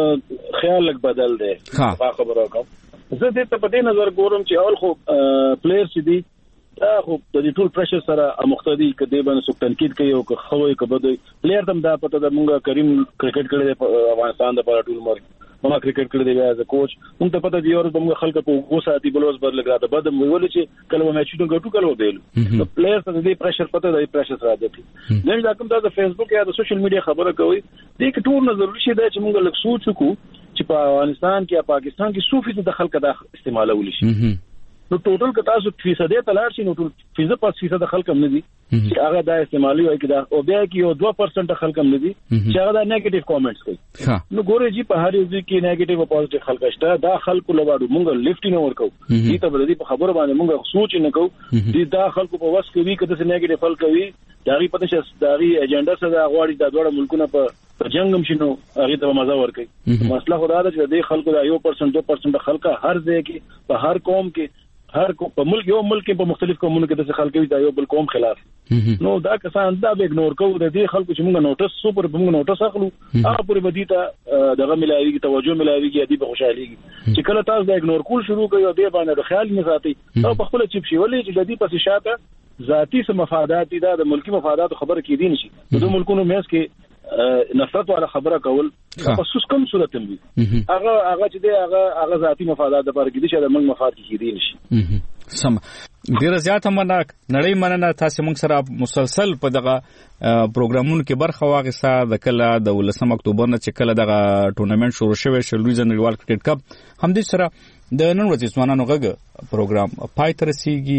خیال لګ بدل دی په خبرو کوم زه دې ته په دې نظر ګورم چې اول خو پلیئر چې دي دا خو د دې ټول پریشر سره مختدي کدی باندې څوک تنقید کوي او خوې کبد پلیئر تم دا پته د مونږه کریم کرکټ کړي په افغانستان د پر ټول مر ما کرکټ کړی دی ایز ا کوچ مونږ ته پته دی اور موږ خلک په وګوساتي بلوز بر لګا د بد ویل چې کله میچونه ګټو کله ویل نو پلیئر ته دې پریشر پته دی پریشر راځي نه دا کوم د فیسبوک یا د سوشل میډیا خبره کوي دې کې ټول نه ضروري شي چې موږ لږ سوچ وکړو چې په افغانستان کې یا پاکستان کې څو فیصد د خلک د استعمالول شي نو ټوټل که تاسو فیصد ته لاړ شئ نو ټول فیصد پس فیصد خلک هم نه دي چې هغه د استعمالي وایي کدا او بیا کې یو دوه پرسنټ خلک هم نه دي چې هغه د نیگیټیو کامنټس کوي نو ګورې جی په هر یو ځای کې نیگیټیو او پوزټیو خلک شته دا خلکو لواړو مونږ لیفټ نه ورکو دي ته بل دي په خبره باندې مونږ سوچ نه کوو دي دا خلکو په وس کوي کده څه نیگیټیو فل کوي داغي پته چې داغي ایجنډا سره غواړي د دوه ملکونو په جنگ هم شنو هغه ته مزه ورکوي مسله خدا ده چې د خلکو د یو پرسنټ دوه پرسنټ خلک هر ځای کې په هر قوم کې هر کو په ملک یو ملک په مختلف قومونو کې د خلکو د یو بل قوم خلاف نو دا کسان دا به اګنور کوو د دې خلکو چې موږ نوټس سوپر موږ نوټس اخلو هغه پورې بدی ته دغه ملاویږي توجه ملاویږي دې په خوشحاليږي چې کله تاسو دا اګنور کول شروع کوئ او دې باندې د خیال نه ساتي او په خپل چپ شي ولې چې د دې پسې شاته ذاتی سم مفادات دي د ملکی مفادات خبره کې دي نشي د ملکونو مېس کې نفرت والا خبره کول خصوص کوم صورت هم وي هغه هغه چې دی هغه هغه ذاتی مفادات د لپاره کې دي چې د موږ مفاد کې دي نشي سم ډیر زیات مننه نړۍ مننه تاسو موږ سره مسلسل په دغه پروګرامونو کې برخه واغسته د کله د ولسم اکتوبر نه چې کله دغه ټورنمنت شروع شوی شلوي نړیوال کرکټ کپ هم دې سره د نن ورځې ځوانانو غږ پروګرام پای ته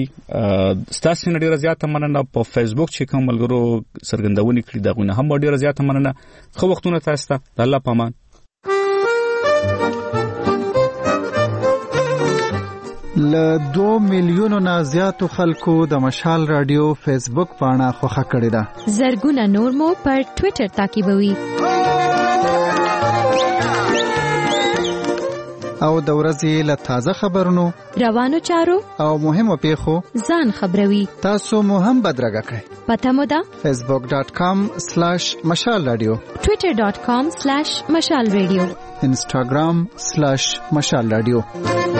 رسیږي ستاسو نه ډیر زیات مننه په فیسبوک چې کوم ملګرو سرګندونې کړې دغه هم ډیر زیات مننه خو وختونه تاسو ته الله پامان ل دوه میلیونو نه زیاتو خلکو د مشال رادیو فیسبوک پاڼه خوښه کړې ده. زرګونه نور مو پر ټوئیټر تعقیبوي. او د ورځې له تازه خبرونو، روانو چارو او مهمو پیښو ځان خبروي. تاسو مو هم بدرګه کړئ. پته مو ده فیسبوک ډاٹ کام سلیش مشال رادیو، ټوئیټر ډاٹ کام سلیش مشال رادیو، انسټاګرام سلیش مشال رادیو.